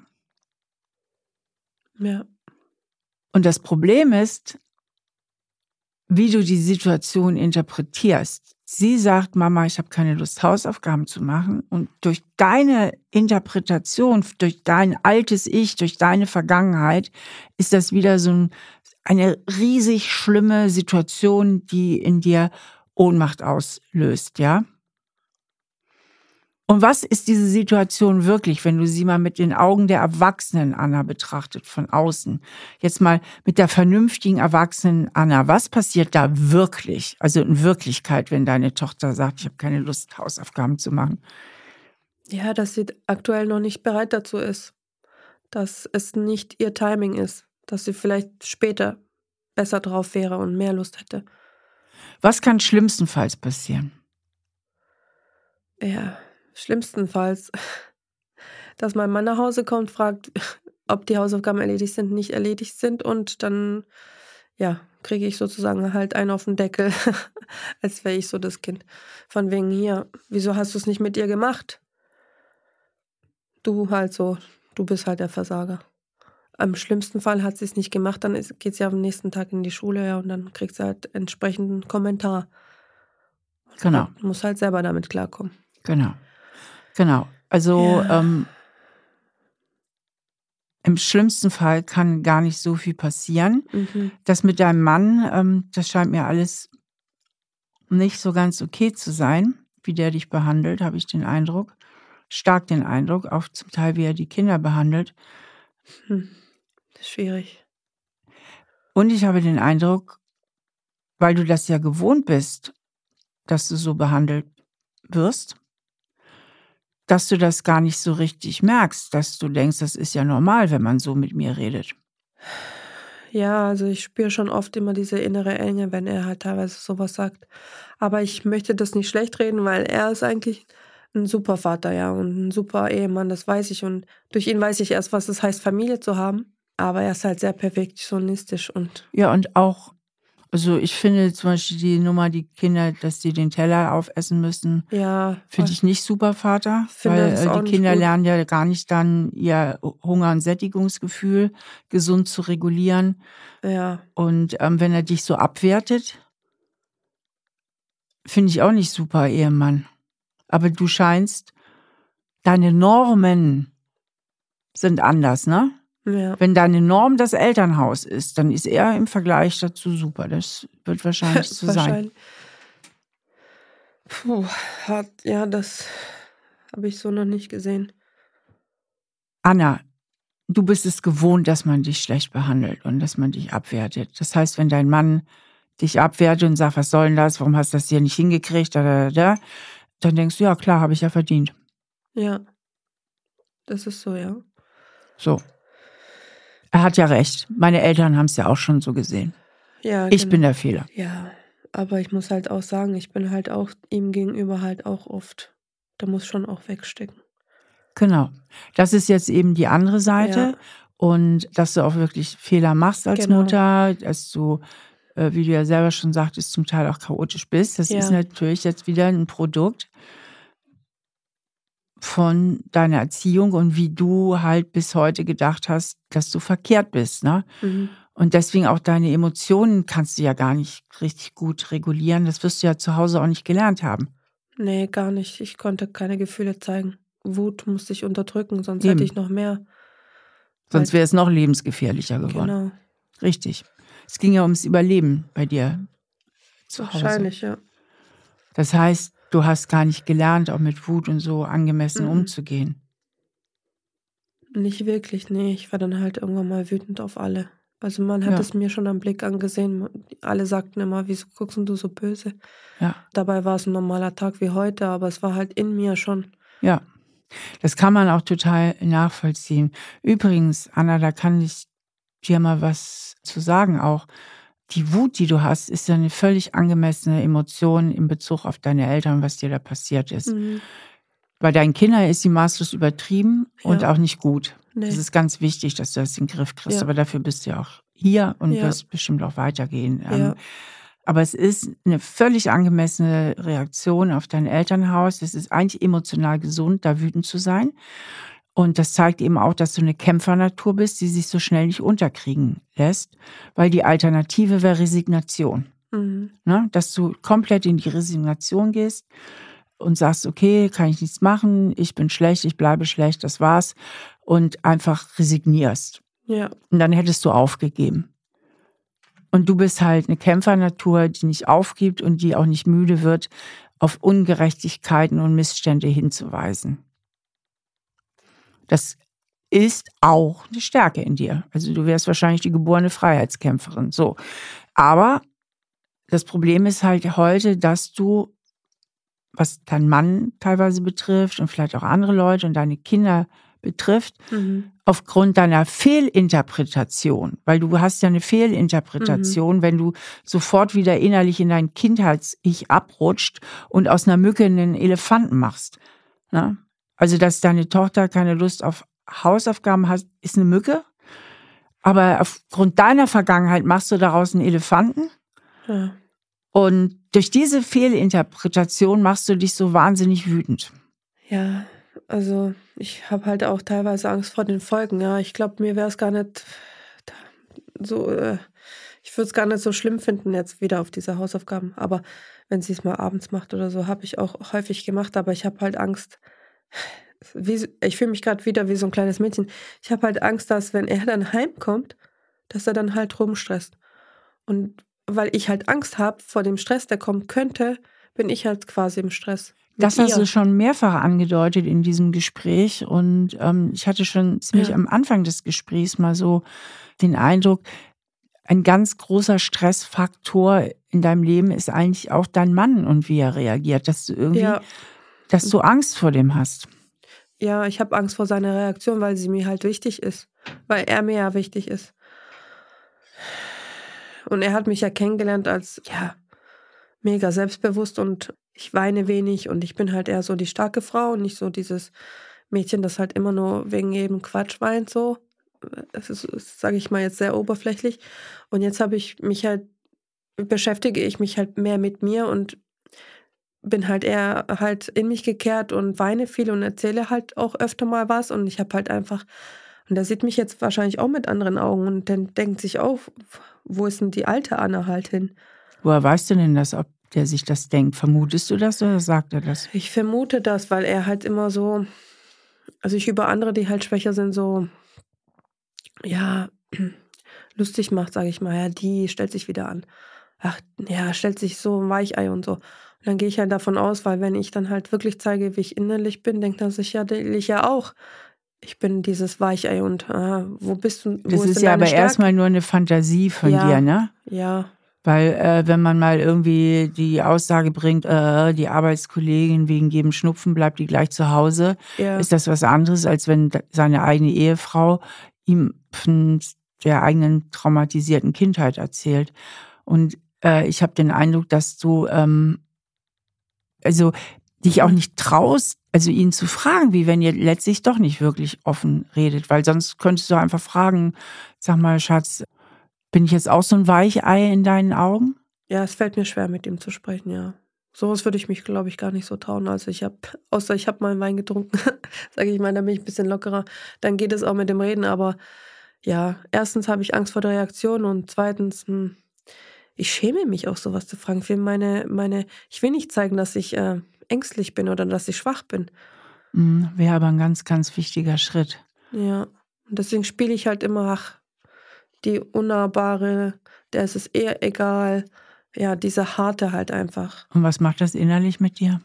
ja, Und das Problem ist, wie du die Situation interpretierst. Sie sagt, Mama, ich habe keine Lust, Hausaufgaben zu machen. Und durch deine Interpretation, durch dein altes Ich, durch deine Vergangenheit, ist das wieder so ein, eine riesig schlimme Situation, die in dir Ohnmacht auslöst, ja? Und was ist diese Situation wirklich, wenn du sie mal mit den Augen der erwachsenen Anna betrachtet, von außen? Jetzt mal mit der vernünftigen erwachsenen Anna. Was passiert da wirklich? Also in Wirklichkeit, wenn deine Tochter sagt, ich habe keine Lust, Hausaufgaben zu machen. ja, dass sie aktuell noch nicht bereit dazu ist. Dass es nicht ihr Timing ist. Dass sie vielleicht später besser drauf wäre und mehr Lust hätte. Was kann schlimmstenfalls passieren? Ja, schlimmstenfalls, dass mein Mann nach Hause kommt, fragt, ob die Hausaufgaben erledigt sind, nicht erledigt sind und dann, ja, kriege ich sozusagen halt einen auf den Deckel, als wäre ich so das Kind. Von wegen hier, wieso hast du es nicht mit ihr gemacht? Du halt so, du bist halt der Versager. Am schlimmsten Fall hat sie es nicht gemacht, dann ist, geht sie am nächsten Tag in die Schule, ja, und dann kriegt sie halt entsprechenden Kommentar. Genau, Halt, muss halt selber damit klarkommen. genau, genau. Also Ja. ähm, im schlimmsten Fall kann gar nicht so viel passieren. Mhm. Das mit deinem Mann, ähm, das scheint mir alles nicht so ganz okay zu sein, wie der dich behandelt, habe ich den Eindruck. Stark den Eindruck, auch zum Teil, wie er die Kinder behandelt. Hm. Schwierig. Und ich habe den Eindruck, weil du das ja gewohnt bist, dass du so behandelt wirst, dass du das gar nicht so richtig merkst, dass du denkst, das ist ja normal, wenn man so mit mir redet. Ja, also ich spüre schon oft immer diese innere Enge, wenn er halt teilweise sowas sagt. Aber ich möchte das nicht schlecht reden, weil er ist eigentlich ein super Vater, ja, und ein super Ehemann, das weiß ich. Und durch ihn weiß ich erst, was es heißt, Familie zu haben. Aber er ist halt sehr perfektionistisch und Ja, und auch, also ich finde zum Beispiel die Nummer, die Kinder, dass die den Teller aufessen müssen, ja, finde ich nicht super, Vater. Finde Weil das äh, auch die nicht Kinder gut. lernen ja gar nicht dann ihr Hunger- und Sättigungsgefühl gesund zu regulieren. ja, Und ähm, wenn er dich so abwertet, finde ich auch nicht super, Ehemann. Aber du scheinst, deine Normen sind anders, ne? ja. Wenn deine Norm das Elternhaus ist, dann ist er im Vergleich dazu super. Das wird wahrscheinlich so sein. Wahrscheinlich. Puh, hart, ja, das habe ich so noch nicht gesehen. Anna, du bist es gewohnt, dass man dich schlecht behandelt und dass man dich abwertet. Das heißt, wenn dein Mann dich abwertet und sagt, was soll denn das, warum hast du das hier nicht hingekriegt, da, da, da, dann denkst du, ja klar, habe ich ja verdient. Ja, das ist so, ja. So. Er hat ja recht. Meine Eltern haben es ja auch schon so gesehen. Ja, ich genau. bin der Fehler. Ja, aber ich muss halt auch sagen, ich bin halt auch ihm gegenüber halt auch oft, da muss schon auch wegstecken. Genau. Das ist jetzt eben die andere Seite. Ja. Und dass du auch wirklich Fehler machst als Genau. Mutter, dass du, äh, wie du ja selber schon sagtest, zum Teil auch chaotisch bist. Das Ja. ist natürlich jetzt wieder ein Produkt von deiner Erziehung und wie du halt bis heute gedacht hast, dass du verkehrt bist, ne? Mhm. Und deswegen auch deine Emotionen kannst du ja gar nicht richtig gut regulieren. Das wirst du ja zu Hause auch nicht gelernt haben. Nee, gar nicht. Ich konnte keine Gefühle zeigen. Wut musste ich unterdrücken, sonst Eben. hätte ich noch mehr. Sonst wäre es noch lebensgefährlicher geworden. Genau. Richtig. Es ging ja ums Überleben bei dir zu Hause. Wahrscheinlich, ja. Das heißt, du hast gar nicht gelernt, auch mit Wut und so angemessen Mhm. umzugehen. Nicht wirklich, nee. Ich war dann halt irgendwann mal wütend auf alle. Also man hat Ja. es mir schon am Blick angesehen. Alle sagten immer, wieso guckst du so böse? Ja. Dabei war es ein normaler Tag wie heute, aber es war halt in mir schon. Ja. Das kann man auch total nachvollziehen. Übrigens, Anna, da kann ich dir mal was zu sagen auch. Die Wut, die du hast, ist ja eine völlig angemessene Emotion in Bezug auf deine Eltern, was dir da passiert ist. Mhm. Bei deinen Kindern ist sie maßlos übertrieben und Ja. auch nicht gut. Nee. Das ist ganz wichtig, dass du das in den Griff kriegst. Ja. Aber dafür bist du ja auch hier und Ja. wirst bestimmt auch weitergehen. Ja. Ähm, aber es ist eine völlig angemessene Reaktion auf dein Elternhaus. Es ist eigentlich emotional gesund, da wütend zu sein. Und das zeigt eben auch, dass du eine Kämpfernatur bist, die sich so schnell nicht unterkriegen lässt. Weil die Alternative wäre Resignation. Mhm. Ne? Dass du komplett in die Resignation gehst und sagst, okay, kann ich nichts machen, ich bin schlecht, ich bleibe schlecht, das war's. Und einfach resignierst. Ja. Und dann hättest du aufgegeben. Und du bist halt eine Kämpfernatur, die nicht aufgibt und die auch nicht müde wird, auf Ungerechtigkeiten und Missstände hinzuweisen. Das ist auch eine Stärke in dir. Also du wärst wahrscheinlich die geborene Freiheitskämpferin. So. Aber das Problem ist halt heute, dass du, was dein Mann teilweise betrifft und vielleicht auch andere Leute und deine Kinder betrifft, Mhm. aufgrund deiner Fehlinterpretation, weil du hast ja eine Fehlinterpretation, Mhm. wenn du sofort wieder innerlich in dein Kindheits-Ich abrutscht und aus einer Mücke einen Elefanten machst. Ne? Also, dass deine Tochter keine Lust auf Hausaufgaben hat, ist eine Mücke, aber aufgrund deiner Vergangenheit machst du daraus einen Elefanten. Ja. Und durch diese Fehlinterpretation machst du dich so wahnsinnig wütend. Ja, also ich habe halt auch teilweise Angst vor den Folgen. Ja, ich glaube, mir wäre es gar nicht so, äh, ich würde es gar nicht so schlimm finden jetzt wieder auf diese Hausaufgaben. Aber wenn sie es mal abends macht oder so, habe ich auch häufig gemacht. Aber ich habe halt Angst. Wie, ich fühle mich gerade wieder wie so ein kleines Mädchen. Ich habe halt Angst, dass wenn er dann heimkommt, dass er dann halt rumstresst. Und weil ich halt Angst habe vor dem Stress, der kommen könnte, bin ich halt quasi im Stress. Das hast ihr. du schon mehrfach angedeutet in diesem Gespräch. Und ähm, ich hatte schon ziemlich Ja. am Anfang des Gesprächs mal so den Eindruck, ein ganz großer Stressfaktor in deinem Leben ist eigentlich auch dein Mann und wie er reagiert, dass du irgendwie, Ja. dass du Angst vor dem hast. Ja, ich habe Angst vor seiner Reaktion, weil sie mir halt wichtig ist. Weil er mir ja wichtig ist. Und er hat mich ja kennengelernt als, ja, mega selbstbewusst und ich weine wenig und ich bin halt eher so die starke Frau und nicht so dieses Mädchen, das halt immer nur wegen jedem Quatsch weint, so. Das ist, sage ich mal, jetzt sehr oberflächlich. Und jetzt habe ich mich halt, beschäftige ich mich halt mehr mit mir und bin halt eher halt in mich gekehrt und weine viel und erzähle halt auch öfter mal was und ich habe halt einfach, und der sieht mich jetzt wahrscheinlich auch mit anderen Augen und dann denkt sich auch, wo ist denn die alte Anna halt hin? Woher weißt du denn das, ob der sich das denkt? Vermutest du das oder sagt er das? Ich vermute das, weil er halt immer so, also ich über andere, die halt schwächer sind, so, ja, lustig macht, sage ich mal, ja, die stellt sich wieder an. Ach, ja, stellt sich so ein Weichei und so. Und dann gehe ich halt davon aus, weil wenn ich dann halt wirklich zeige, wie ich innerlich bin, denkt er sich ja, ich ja auch. Ich bin dieses Weichei und ah, wo bist du? Wo Das ist ist denn ja deine aber Stärke? erstmal nur eine Fantasie von Ja. dir, ne? Ja, Weil äh, wenn man mal irgendwie die Aussage bringt, äh, die Arbeitskollegin wegen jedem Schnupfen bleibt die gleich zu Hause, Ja. ist das was anderes, als wenn seine eigene Ehefrau ihm von der eigenen traumatisierten Kindheit erzählt. Und äh, ich habe den Eindruck, dass du ähm, also dich auch nicht traust, also ihn zu fragen, wie wenn ihr letztlich doch nicht wirklich offen redet. Weil sonst könntest du einfach fragen, sag mal, Schatz, bin ich jetzt auch so ein Weichei in deinen Augen? Ja, es fällt mir schwer, mit ihm zu sprechen, ja. Sowas würde ich mich, glaube ich, gar nicht so trauen. Also ich habe, außer ich habe mal einen Wein getrunken, sage ich mal, dann bin ich ein bisschen lockerer. Dann geht es auch mit dem Reden, aber ja, erstens habe ich Angst vor der Reaktion und zweitens, hm, ich schäme mich auch, sowas zu fragen. Ich will meine, meine, ich will nicht zeigen, dass ich äh, ängstlich bin oder dass ich schwach bin. Mhm, wäre aber ein ganz, ganz wichtiger Schritt. Ja, und deswegen spiele ich halt immer, ach, die Unnahbare, der ist es eher egal. Ja, diese Harte halt einfach. Und was macht das innerlich mit dir?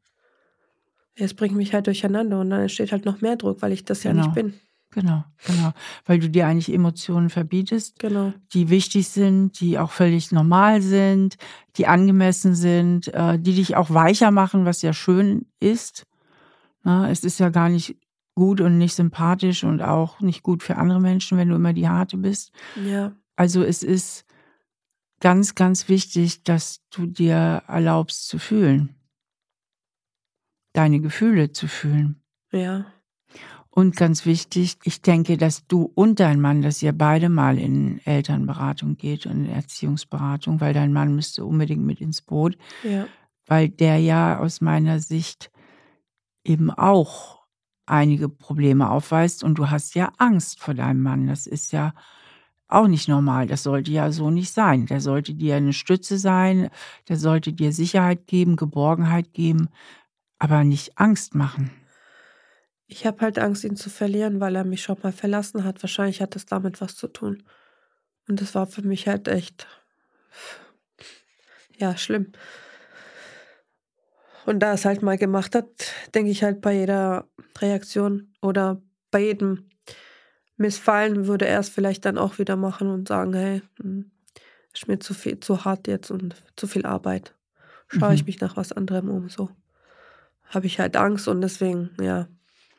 Es bringt mich halt durcheinander und dann entsteht halt noch mehr Druck, weil ich das ja Genau. nicht bin. Genau, genau. Weil du dir eigentlich Emotionen verbietest, Genau. die wichtig sind, die auch völlig normal sind, die angemessen sind, äh, die dich auch weicher machen, was ja schön ist. Na, es ist ja gar nicht gut und nicht sympathisch und auch nicht gut für andere Menschen, wenn du immer die Harte bist. Ja, Also es ist ganz, ganz wichtig, dass du dir erlaubst zu fühlen. Deine Gefühle zu fühlen. ja, Und ganz wichtig, ich denke, dass du und dein Mann, dass ihr beide mal in Elternberatung geht und in Erziehungsberatung, weil dein Mann müsste unbedingt mit ins Boot, ja, weil der ja aus meiner Sicht eben auch einige Probleme aufweist und du hast ja Angst vor deinem Mann. Das ist ja auch nicht normal. Das sollte ja so nicht sein. Der sollte dir eine Stütze sein, der sollte dir Sicherheit geben, Geborgenheit geben, aber nicht Angst machen. Ich habe halt Angst, ihn zu verlieren, weil er mich schon mal verlassen hat. Wahrscheinlich hat das damit was zu tun. Und das war für mich halt echt, ja, schlimm. Und da er es halt mal gemacht hat, denke ich halt bei jeder Reaktion oder bei jedem Missfallen würde er es vielleicht dann auch wieder machen und sagen, hey, hm, ist mir zu viel, zu hart jetzt und zu viel Arbeit. Schaue ich Mhm. mich nach was anderem um, so. Habe ich halt Angst und deswegen, ja,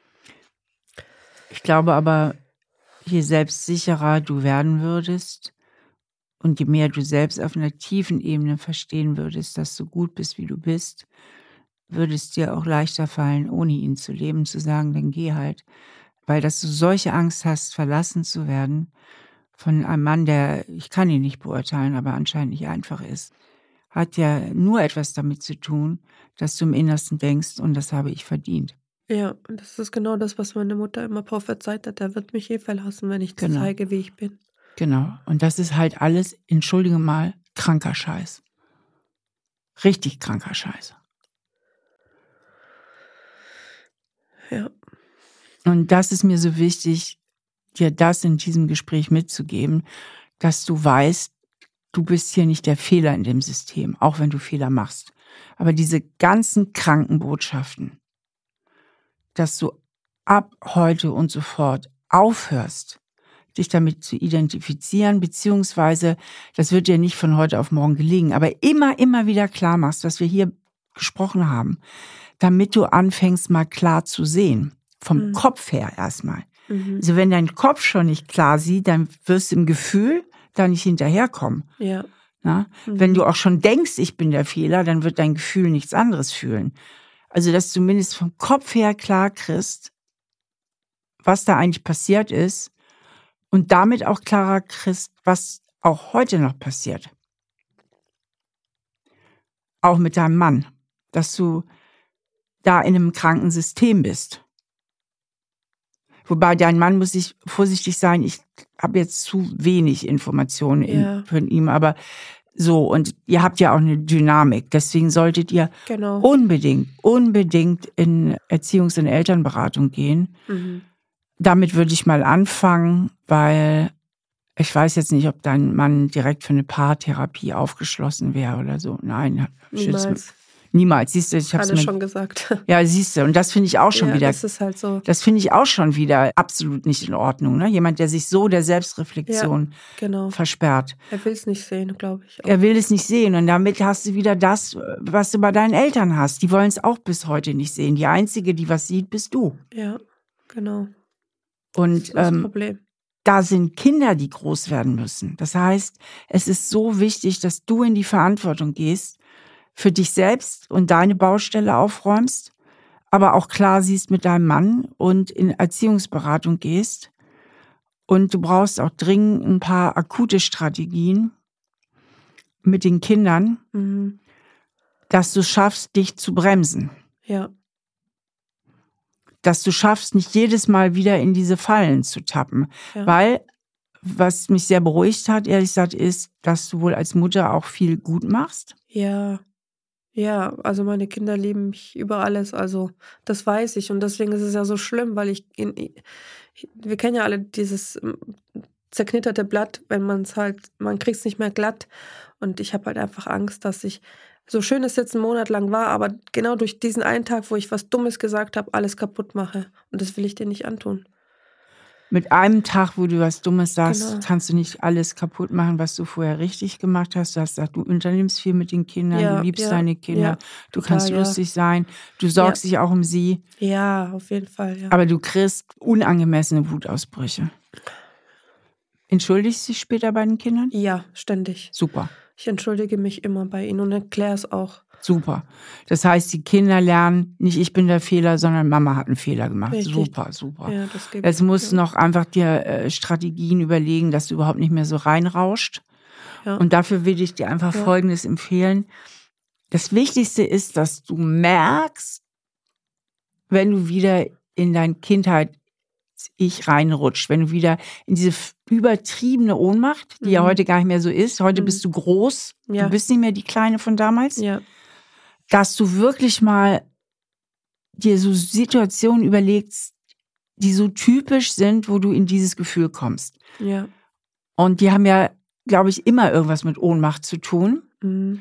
Ich glaube aber, je selbstsicherer du werden würdest und je mehr du selbst auf einer tiefen Ebene verstehen würdest, dass du gut bist, wie du bist, würde es dir auch leichter fallen, ohne ihn zu leben, zu sagen, dann geh halt. Weil dass du solche Angst hast, verlassen zu werden von einem Mann, der, ich kann ihn nicht beurteilen, aber anscheinend nicht einfach ist, hat ja nur etwas damit zu tun, dass du im Innersten denkst, und das habe ich verdient. ja, und das ist genau das, was meine Mutter immer prophezeit hat. Er wird mich eh verlassen, wenn ich Genau. zeige, wie ich bin. Genau. Und das ist halt alles, entschuldige mal, kranker Scheiß. Richtig kranker Scheiß. Ja, Und das ist mir so wichtig, dir das in diesem Gespräch mitzugeben, dass du weißt, du bist hier nicht der Fehler in dem System, auch wenn du Fehler machst. Aber diese ganzen kranken Botschaften, dass du ab heute und sofort aufhörst, dich damit zu identifizieren, beziehungsweise, das wird dir nicht von heute auf morgen gelingen, aber immer, immer wieder klar machst, was wir hier gesprochen haben, damit du anfängst, mal klar zu sehen. Vom Mhm. Kopf her erstmal. mhm. Also wenn dein Kopf schon nicht klar sieht, dann wirst du im Gefühl da nicht hinterherkommen. Ja, Na? Mhm. Wenn du auch schon denkst, ich bin der Fehler, dann wird dein Gefühl nichts anderes fühlen. Also dass du zumindest vom Kopf her klar kriegst, was da eigentlich passiert ist und damit auch klarer kriegst, was auch heute noch passiert. Auch mit deinem Mann. Dass du da in einem kranken System bist. Wobei dein Mann muss sich vorsichtig sein, ich habe jetzt zu wenig Informationen in, Ja. von ihm, aber so, und ihr habt ja auch eine Dynamik, deswegen solltet ihr genau. unbedingt, unbedingt in Erziehungs- und Elternberatung gehen. Mhm. Damit würde ich mal anfangen, weil ich weiß jetzt nicht, ob dein Mann direkt für eine Paartherapie aufgeschlossen wäre oder so. Nein, Niemals. Niemals. Siehst du, ich habe es Alles mir schon gesagt. Ja, siehst du. Und das finde ich auch schon ja, wieder. Das ist halt so. Das finde ich auch schon wieder absolut nicht in Ordnung. Ne? Jemand, der sich so der Selbstreflexion ja, genau. versperrt. Er will es nicht sehen, glaube ich. Auch. Er will es nicht sehen. Und damit hast du wieder das, was du bei deinen Eltern hast. Die wollen es auch bis heute nicht sehen. Die Einzige, die was sieht, bist du. Ja, genau. Und das ist das ähm, Problem. Da sind Kinder, die groß werden müssen. Das heißt, es ist so wichtig, dass du in die Verantwortung gehst, für dich selbst und deine Baustelle aufräumst, aber auch klar siehst mit deinem Mann und in Erziehungsberatung gehst. Und du brauchst auch dringend ein paar akute Strategien mit den Kindern, Mhm. dass du schaffst, dich zu bremsen. Ja. Dass du schaffst, nicht jedes Mal wieder in diese Fallen zu tappen. Ja. Weil, was mich sehr beruhigt hat, ehrlich gesagt, ist, dass du wohl als Mutter auch viel gut machst. Ja. Ja, also meine Kinder lieben mich über alles, also das weiß ich und deswegen ist es ja so schlimm, weil ich, in, wir kennen ja alle dieses zerknitterte Blatt, wenn man es halt, man kriegt es nicht mehr glatt und ich habe halt einfach Angst, dass ich, so schön es jetzt einen Monat lang war, aber genau durch diesen einen Tag, wo ich was Dummes gesagt habe, alles kaputt mache und das will ich dir nicht antun. Mit einem Tag, wo du was Dummes sagst, Genau. kannst du nicht alles kaputt machen, was du vorher richtig gemacht hast. Du hast gesagt, du unternimmst viel mit den Kindern, Ja, du liebst ja, deine Kinder, ja, du total, kannst ja. lustig sein, du sorgst dich auch um sie, Ja, auf jeden Fall, ja. aber du kriegst unangemessene Wutausbrüche. Entschuldigst du dich später bei den Kindern? Ja, ständig. Super. Ich entschuldige mich immer bei ihnen und erkläre es auch. Super. Das heißt, die Kinder lernen, nicht ich bin der Fehler, sondern Mama hat einen Fehler gemacht. Richtig. Super, super. Ja, das geht Jetzt musst du ja. noch einfach dir äh, Strategien überlegen, dass du überhaupt nicht mehr so reinrauscht. Ja. Und dafür will ich dir einfach Ja. Folgendes empfehlen. Das Wichtigste ist, dass du merkst, wenn du wieder in dein Kindheit-Ich reinrutscht, wenn du wieder in diese f- übertriebene Ohnmacht, die Mhm. ja heute gar nicht mehr so ist, heute Mhm. bist du groß, Ja. du bist nicht mehr die Kleine von damals, Ja. dass du wirklich mal dir so Situationen überlegst, die so typisch sind, wo du in dieses Gefühl kommst. Ja. Und die haben ja, glaube ich, immer irgendwas mit Ohnmacht zu tun. Mhm.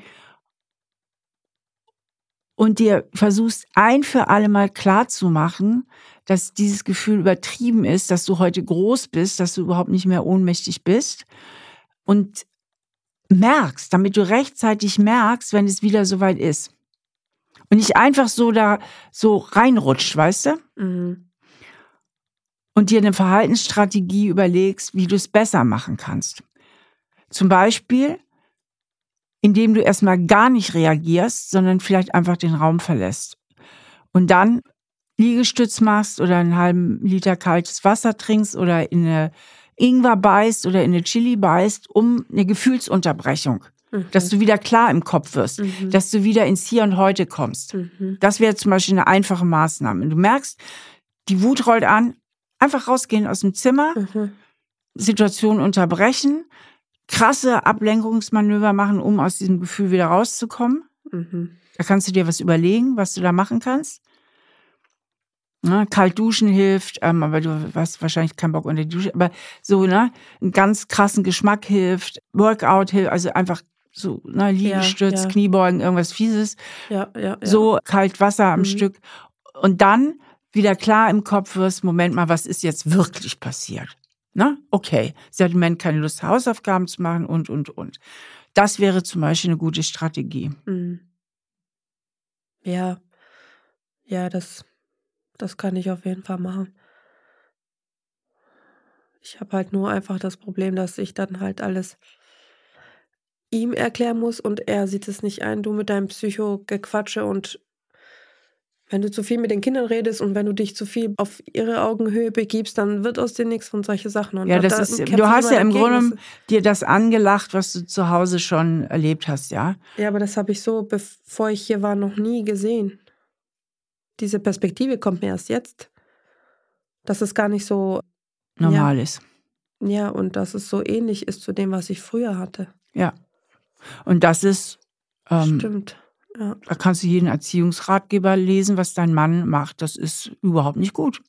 Und dir versuchst ein für alle Mal klarzumachen, dass dieses Gefühl übertrieben ist, dass du heute groß bist, dass du überhaupt nicht mehr ohnmächtig bist. Und merkst, damit du rechtzeitig merkst, wenn es wieder soweit ist. Und nicht einfach so da so reinrutscht, weißt du? Mhm. Und dir eine Verhaltensstrategie überlegst, wie du es besser machen kannst. Zum Beispiel, indem du erstmal gar nicht reagierst, sondern vielleicht einfach den Raum verlässt. Und dann Liegestütz machst oder einen halben Liter kaltes Wasser trinkst oder in eine Ingwer beißt oder in eine Chili beißt, um eine Gefühlsunterbrechung. Mhm. Dass du wieder klar im Kopf wirst, Mhm. dass du wieder ins Hier und Heute kommst. Mhm. Das wäre zum Beispiel eine einfache Maßnahme. Du merkst, die Wut rollt an, einfach rausgehen aus dem Zimmer, Mhm. Situation unterbrechen, krasse Ablenkungsmanöver machen, um aus diesem Gefühl wieder rauszukommen. Mhm. Da kannst du dir was überlegen, was du da machen kannst. Ne, kalt duschen hilft, ähm, aber du hast wahrscheinlich keinen Bock unter die Dusche. Aber so, ne, einen ganz krassen Geschmack hilft, Workout hilft, also einfach so, ne, Liegestütz, ja. Kniebeugen, irgendwas Fieses. Ja, ja, ja. So kalt Wasser am Mhm. Stück. Und dann wieder klar im Kopf wirst, Moment mal, was ist jetzt wirklich passiert? Ne? Okay, sie hat im Moment keine Lust, Hausaufgaben zu machen und, und, und. Das wäre zum Beispiel eine gute Strategie. Mhm. Ja, ja, das, das kann ich auf jeden Fall machen. Ich habe halt nur einfach das Problem, dass ich dann halt alles ihm erklären muss und er sieht es nicht ein, du mit deinem Psycho-Gequatsche und wenn du zu viel mit den Kindern redest und wenn du dich zu viel auf ihre Augenhöhe begibst, dann wird aus dir nichts und solche Sachen. Und Ja, da- das da ist, kämpfe du ich hast immer ja im dagegen. Grunde Das- dir das angelacht, was du zu Hause schon erlebt hast, ja? Ja, aber das habe ich so, bevor ich hier war, noch nie gesehen. Diese Perspektive kommt mir erst jetzt. Dass es gar nicht so, Normal ist. ja, und dass es so ähnlich ist zu dem, was ich früher hatte. Ja. Und das ist, ähm, Stimmt. Ja. da kannst du jeden Erziehungsratgeber lesen, was dein Mann macht. Das ist überhaupt nicht gut.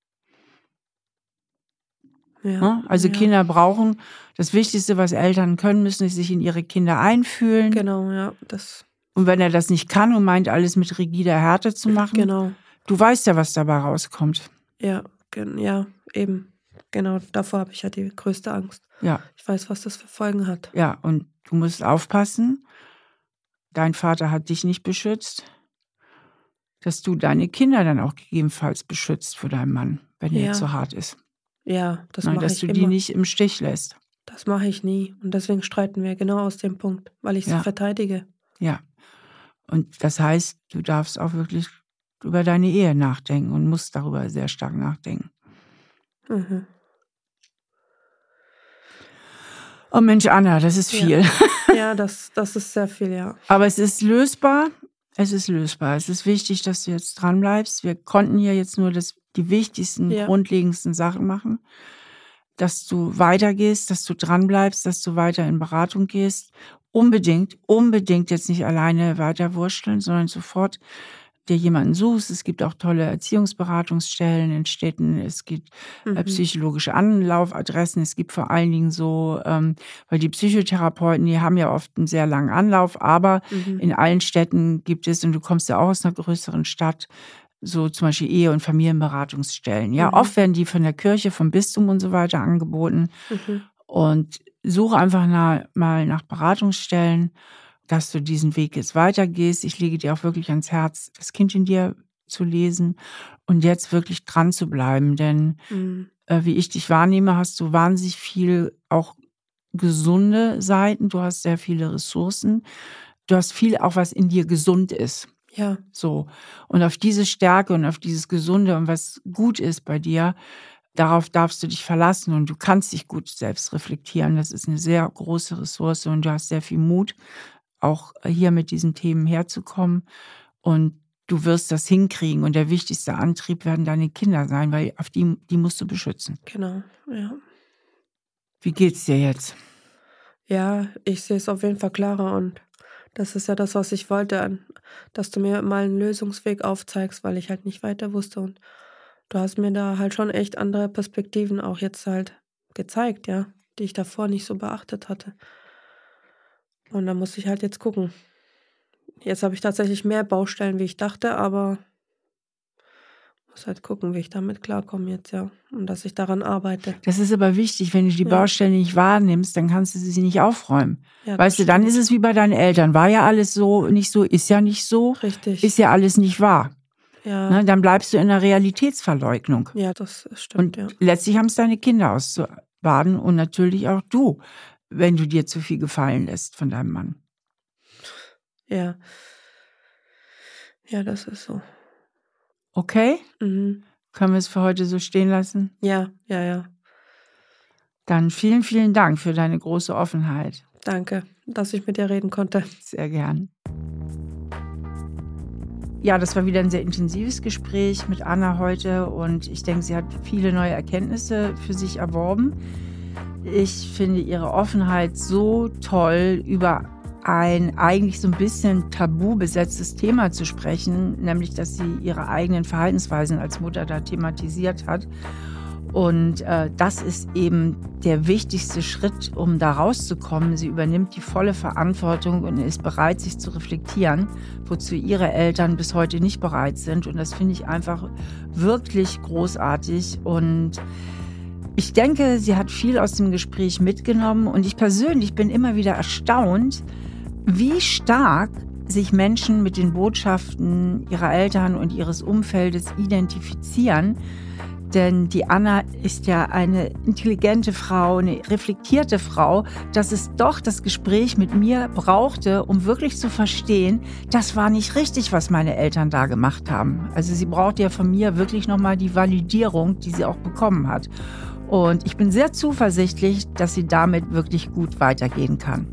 Ja. Ne? Also ja. Kinder brauchen, das Wichtigste, was Eltern können müssen, ist sich in ihre Kinder einfühlen. Genau, ja. Das, Und wenn er das nicht kann und meint, alles mit rigider Härte zu machen, Genau. du weißt ja, was dabei rauskommt. Ja, gen- ja, eben. Genau, davor habe ich ja die größte Angst. Ja, Ich weiß, was das für Folgen hat. ja, und du musst aufpassen, dein Vater hat dich nicht beschützt, dass du deine Kinder dann auch gegebenenfalls beschützt vor deinem Mann, wenn er Ja. zu hart ist. Ja, das Nein, mache dass ich du immer. die nicht im Stich lässt. Das mache ich nie. Und deswegen streiten wir genau aus dem Punkt, weil ich sie Ja. verteidige. Ja. Und das heißt, du darfst auch wirklich über deine Ehe nachdenken und musst darüber sehr stark nachdenken. Mhm. Oh Mensch, Anna, das ist viel. Ja, ja das, das ist sehr viel, ja. Aber es ist lösbar. Es ist lösbar. Es ist wichtig, dass du jetzt dran bleibst. Wir konnten hier jetzt nur das, die wichtigsten, Ja. grundlegendsten Sachen machen. Dass du weitergehst, dass du dran bleibst, dass du weiter in Beratung gehst. Unbedingt, unbedingt jetzt nicht alleine weiter wursteln, sondern sofort dir jemanden suchst. Es gibt auch tolle Erziehungsberatungsstellen in Städten. Es gibt äh, Mhm. psychologische Anlaufadressen. Es gibt vor allen Dingen so, ähm, weil die Psychotherapeuten, die haben ja oft einen sehr langen Anlauf, aber Mhm. in allen Städten gibt es, und du kommst ja auch aus einer größeren Stadt, so zum Beispiel Ehe- und Familienberatungsstellen. Ja, Mhm. oft werden die von der Kirche, vom Bistum und so weiter angeboten. Mhm. Und suche einfach nach, mal nach Beratungsstellen, dass du diesen Weg jetzt weitergehst. Ich lege dir auch wirklich ans Herz, das Kind in dir zu lesen und jetzt wirklich dran zu bleiben. Denn Mhm. äh, wie ich dich wahrnehme, hast du wahnsinnig viel auch gesunde Seiten. Du hast sehr viele Ressourcen. Du hast viel auch, was in dir gesund ist. Ja. So. Und auf diese Stärke und auf dieses Gesunde und was gut ist bei dir, darauf darfst du dich verlassen und du kannst dich gut selbst reflektieren. Das ist eine sehr große Ressource und du hast sehr viel Mut, auch hier mit diesen Themen herzukommen. Und du wirst das hinkriegen. Und der wichtigste Antrieb werden deine Kinder sein, weil auf die, die musst du beschützen. Genau, ja. Wie geht's dir jetzt? Ja, ich sehe es auf jeden Fall klarer und das ist ja das, was ich wollte, dass du mir mal einen Lösungsweg aufzeigst, weil ich halt nicht weiter wusste und du hast mir da halt schon echt andere Perspektiven auch jetzt halt gezeigt, ja, die ich davor nicht so beachtet hatte. Und da muss ich halt jetzt gucken. Jetzt habe ich tatsächlich mehr Baustellen, wie ich dachte, aber muss halt gucken, wie ich damit klarkomme jetzt, ja. Und dass ich daran arbeite. Das ist aber wichtig, wenn du die Ja. Baustelle nicht wahrnimmst, dann kannst du sie nicht aufräumen. Ja, Weißt du, das dann stimmt. ist es wie bei deinen Eltern. War ja alles so, nicht so, ist ja nicht so, Richtig. ist ja alles nicht wahr. ja. Ne? Dann bleibst du in einer Realitätsverleugnung. ja, das stimmt, Und ja. letztlich haben es deine Kinder auszubaden und natürlich auch du, wenn du dir zu viel gefallen lässt von deinem Mann. Ja. Ja, das ist so. Okay? Mhm. Können wir es für heute so stehen lassen? Ja, ja, ja. Dann vielen, vielen Dank für deine große Offenheit. Danke, dass ich mit dir reden konnte. Sehr gern. Ja, das war wieder ein sehr intensives Gespräch mit Anna heute und ich denke, sie hat viele neue Erkenntnisse für sich erworben. Ich finde ihre Offenheit so toll, über ein eigentlich so ein bisschen tabu besetztes Thema zu sprechen, nämlich, dass sie ihre eigenen Verhaltensweisen als Mutter da thematisiert hat. Und äh, das ist eben der wichtigste Schritt, um da rauszukommen. Sie übernimmt die volle Verantwortung und ist bereit, sich zu reflektieren, wozu ihre Eltern bis heute nicht bereit sind. Und das finde ich einfach wirklich großartig. Und ich denke, sie hat viel aus dem Gespräch mitgenommen. Und ich persönlich bin immer wieder erstaunt, wie stark sich Menschen mit den Botschaften ihrer Eltern und ihres Umfeldes identifizieren. Denn die Anna ist ja eine intelligente Frau, eine reflektierte Frau, dass es doch das Gespräch mit mir brauchte, um wirklich zu verstehen, das war nicht richtig, was meine Eltern da gemacht haben. Also sie braucht ja von mir wirklich nochmal die Validierung, die sie auch bekommen hat. Und ich bin sehr zuversichtlich, dass sie damit wirklich gut weitergehen kann.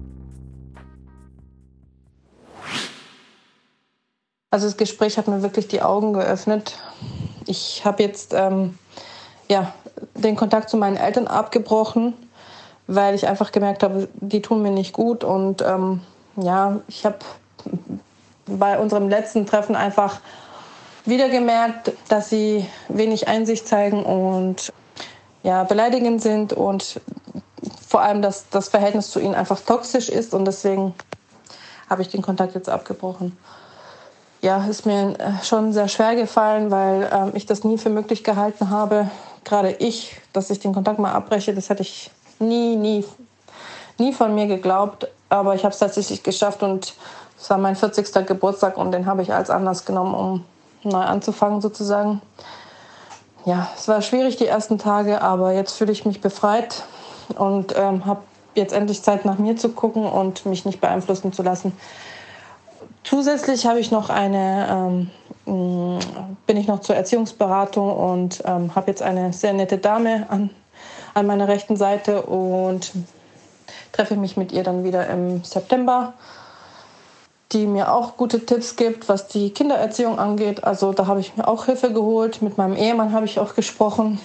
Also das Gespräch hat mir wirklich die Augen geöffnet. Ich habe jetzt ähm, ja, den Kontakt zu meinen Eltern abgebrochen, weil ich einfach gemerkt habe, die tun mir nicht gut. Und ähm, ja, ich habe bei unserem letzten Treffen einfach wieder gemerkt, dass sie wenig Einsicht zeigen und ja, beleidigend sind und vor allem, dass das Verhältnis zu ihnen einfach toxisch ist. Und deswegen habe ich den Kontakt jetzt abgebrochen. Ja, ist mir schon sehr schwer gefallen, weil ähm, ich das nie für möglich gehalten habe. Gerade ich, dass ich den Kontakt mal abbreche, das hätte ich nie, nie, nie von mir geglaubt. Aber ich habe es tatsächlich geschafft und es war mein vierzigster Geburtstag und den habe ich als Anlass genommen, um neu anzufangen sozusagen. Ja, es war schwierig die ersten Tage, aber jetzt fühle ich mich befreit und ähm, habe jetzt endlich Zeit, nach mir zu gucken und mich nicht beeinflussen zu lassen. Zusätzlich habe ich noch eine, ähm, bin ich noch zur Erziehungsberatung und ähm, habe jetzt eine sehr nette Dame an, an meiner rechten Seite und treffe mich mit ihr dann wieder im September, die mir auch gute Tipps gibt, was die Kindererziehung angeht. Also da habe ich mir auch Hilfe geholt. Mit meinem Ehemann habe ich auch gesprochen.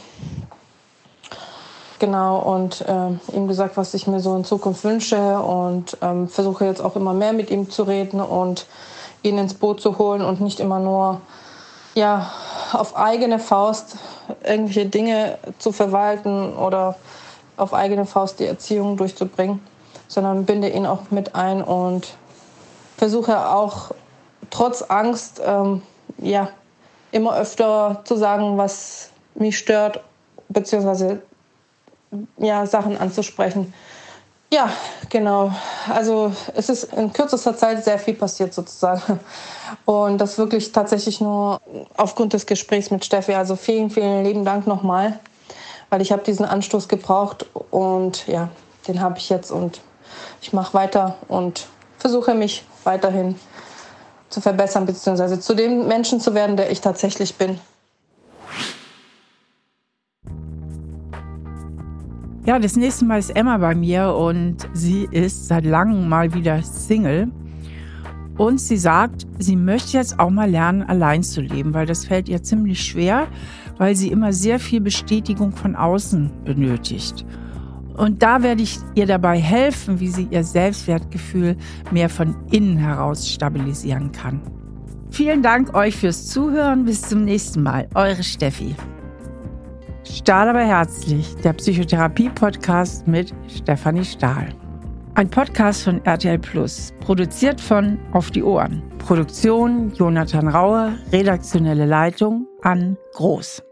Genau, und äh, ihm gesagt, was ich mir so in Zukunft wünsche und ähm, versuche jetzt auch immer mehr mit ihm zu reden und ihn ins Boot zu holen und nicht immer nur ja, auf eigene Faust irgendwelche Dinge zu verwalten oder auf eigene Faust die Erziehung durchzubringen, sondern binde ihn auch mit ein und versuche auch trotz Angst ähm, ja, immer öfter zu sagen, was mich stört, beziehungsweise ja, Sachen anzusprechen. Ja, genau. Also es ist in kürzester Zeit sehr viel passiert sozusagen. Und das wirklich tatsächlich nur aufgrund des Gesprächs mit Steffi. Also vielen, vielen lieben Dank nochmal, weil ich habe diesen Anstoß gebraucht und ja, den habe ich jetzt und ich mache weiter und versuche mich weiterhin zu verbessern, beziehungsweise zu dem Menschen zu werden, der ich tatsächlich bin. Ja, das nächste Mal ist Emma bei mir und sie ist seit langem mal wieder Single. Und sie sagt, sie möchte jetzt auch mal lernen, allein zu leben, weil das fällt ihr ziemlich schwer, weil sie immer sehr viel Bestätigung von außen benötigt. Und da werde ich ihr dabei helfen, wie sie ihr Selbstwertgefühl mehr von innen heraus stabilisieren kann. Vielen Dank euch fürs Zuhören. Bis zum nächsten Mal. Eure Steffi. Stahl aber herzlich, der Psychotherapie-Podcast mit Stefanie Stahl. Ein Podcast von R T L Plus, produziert von Auf die Ohren. Produktion Jonathan Raue, redaktionelle Leitung Ann Groß.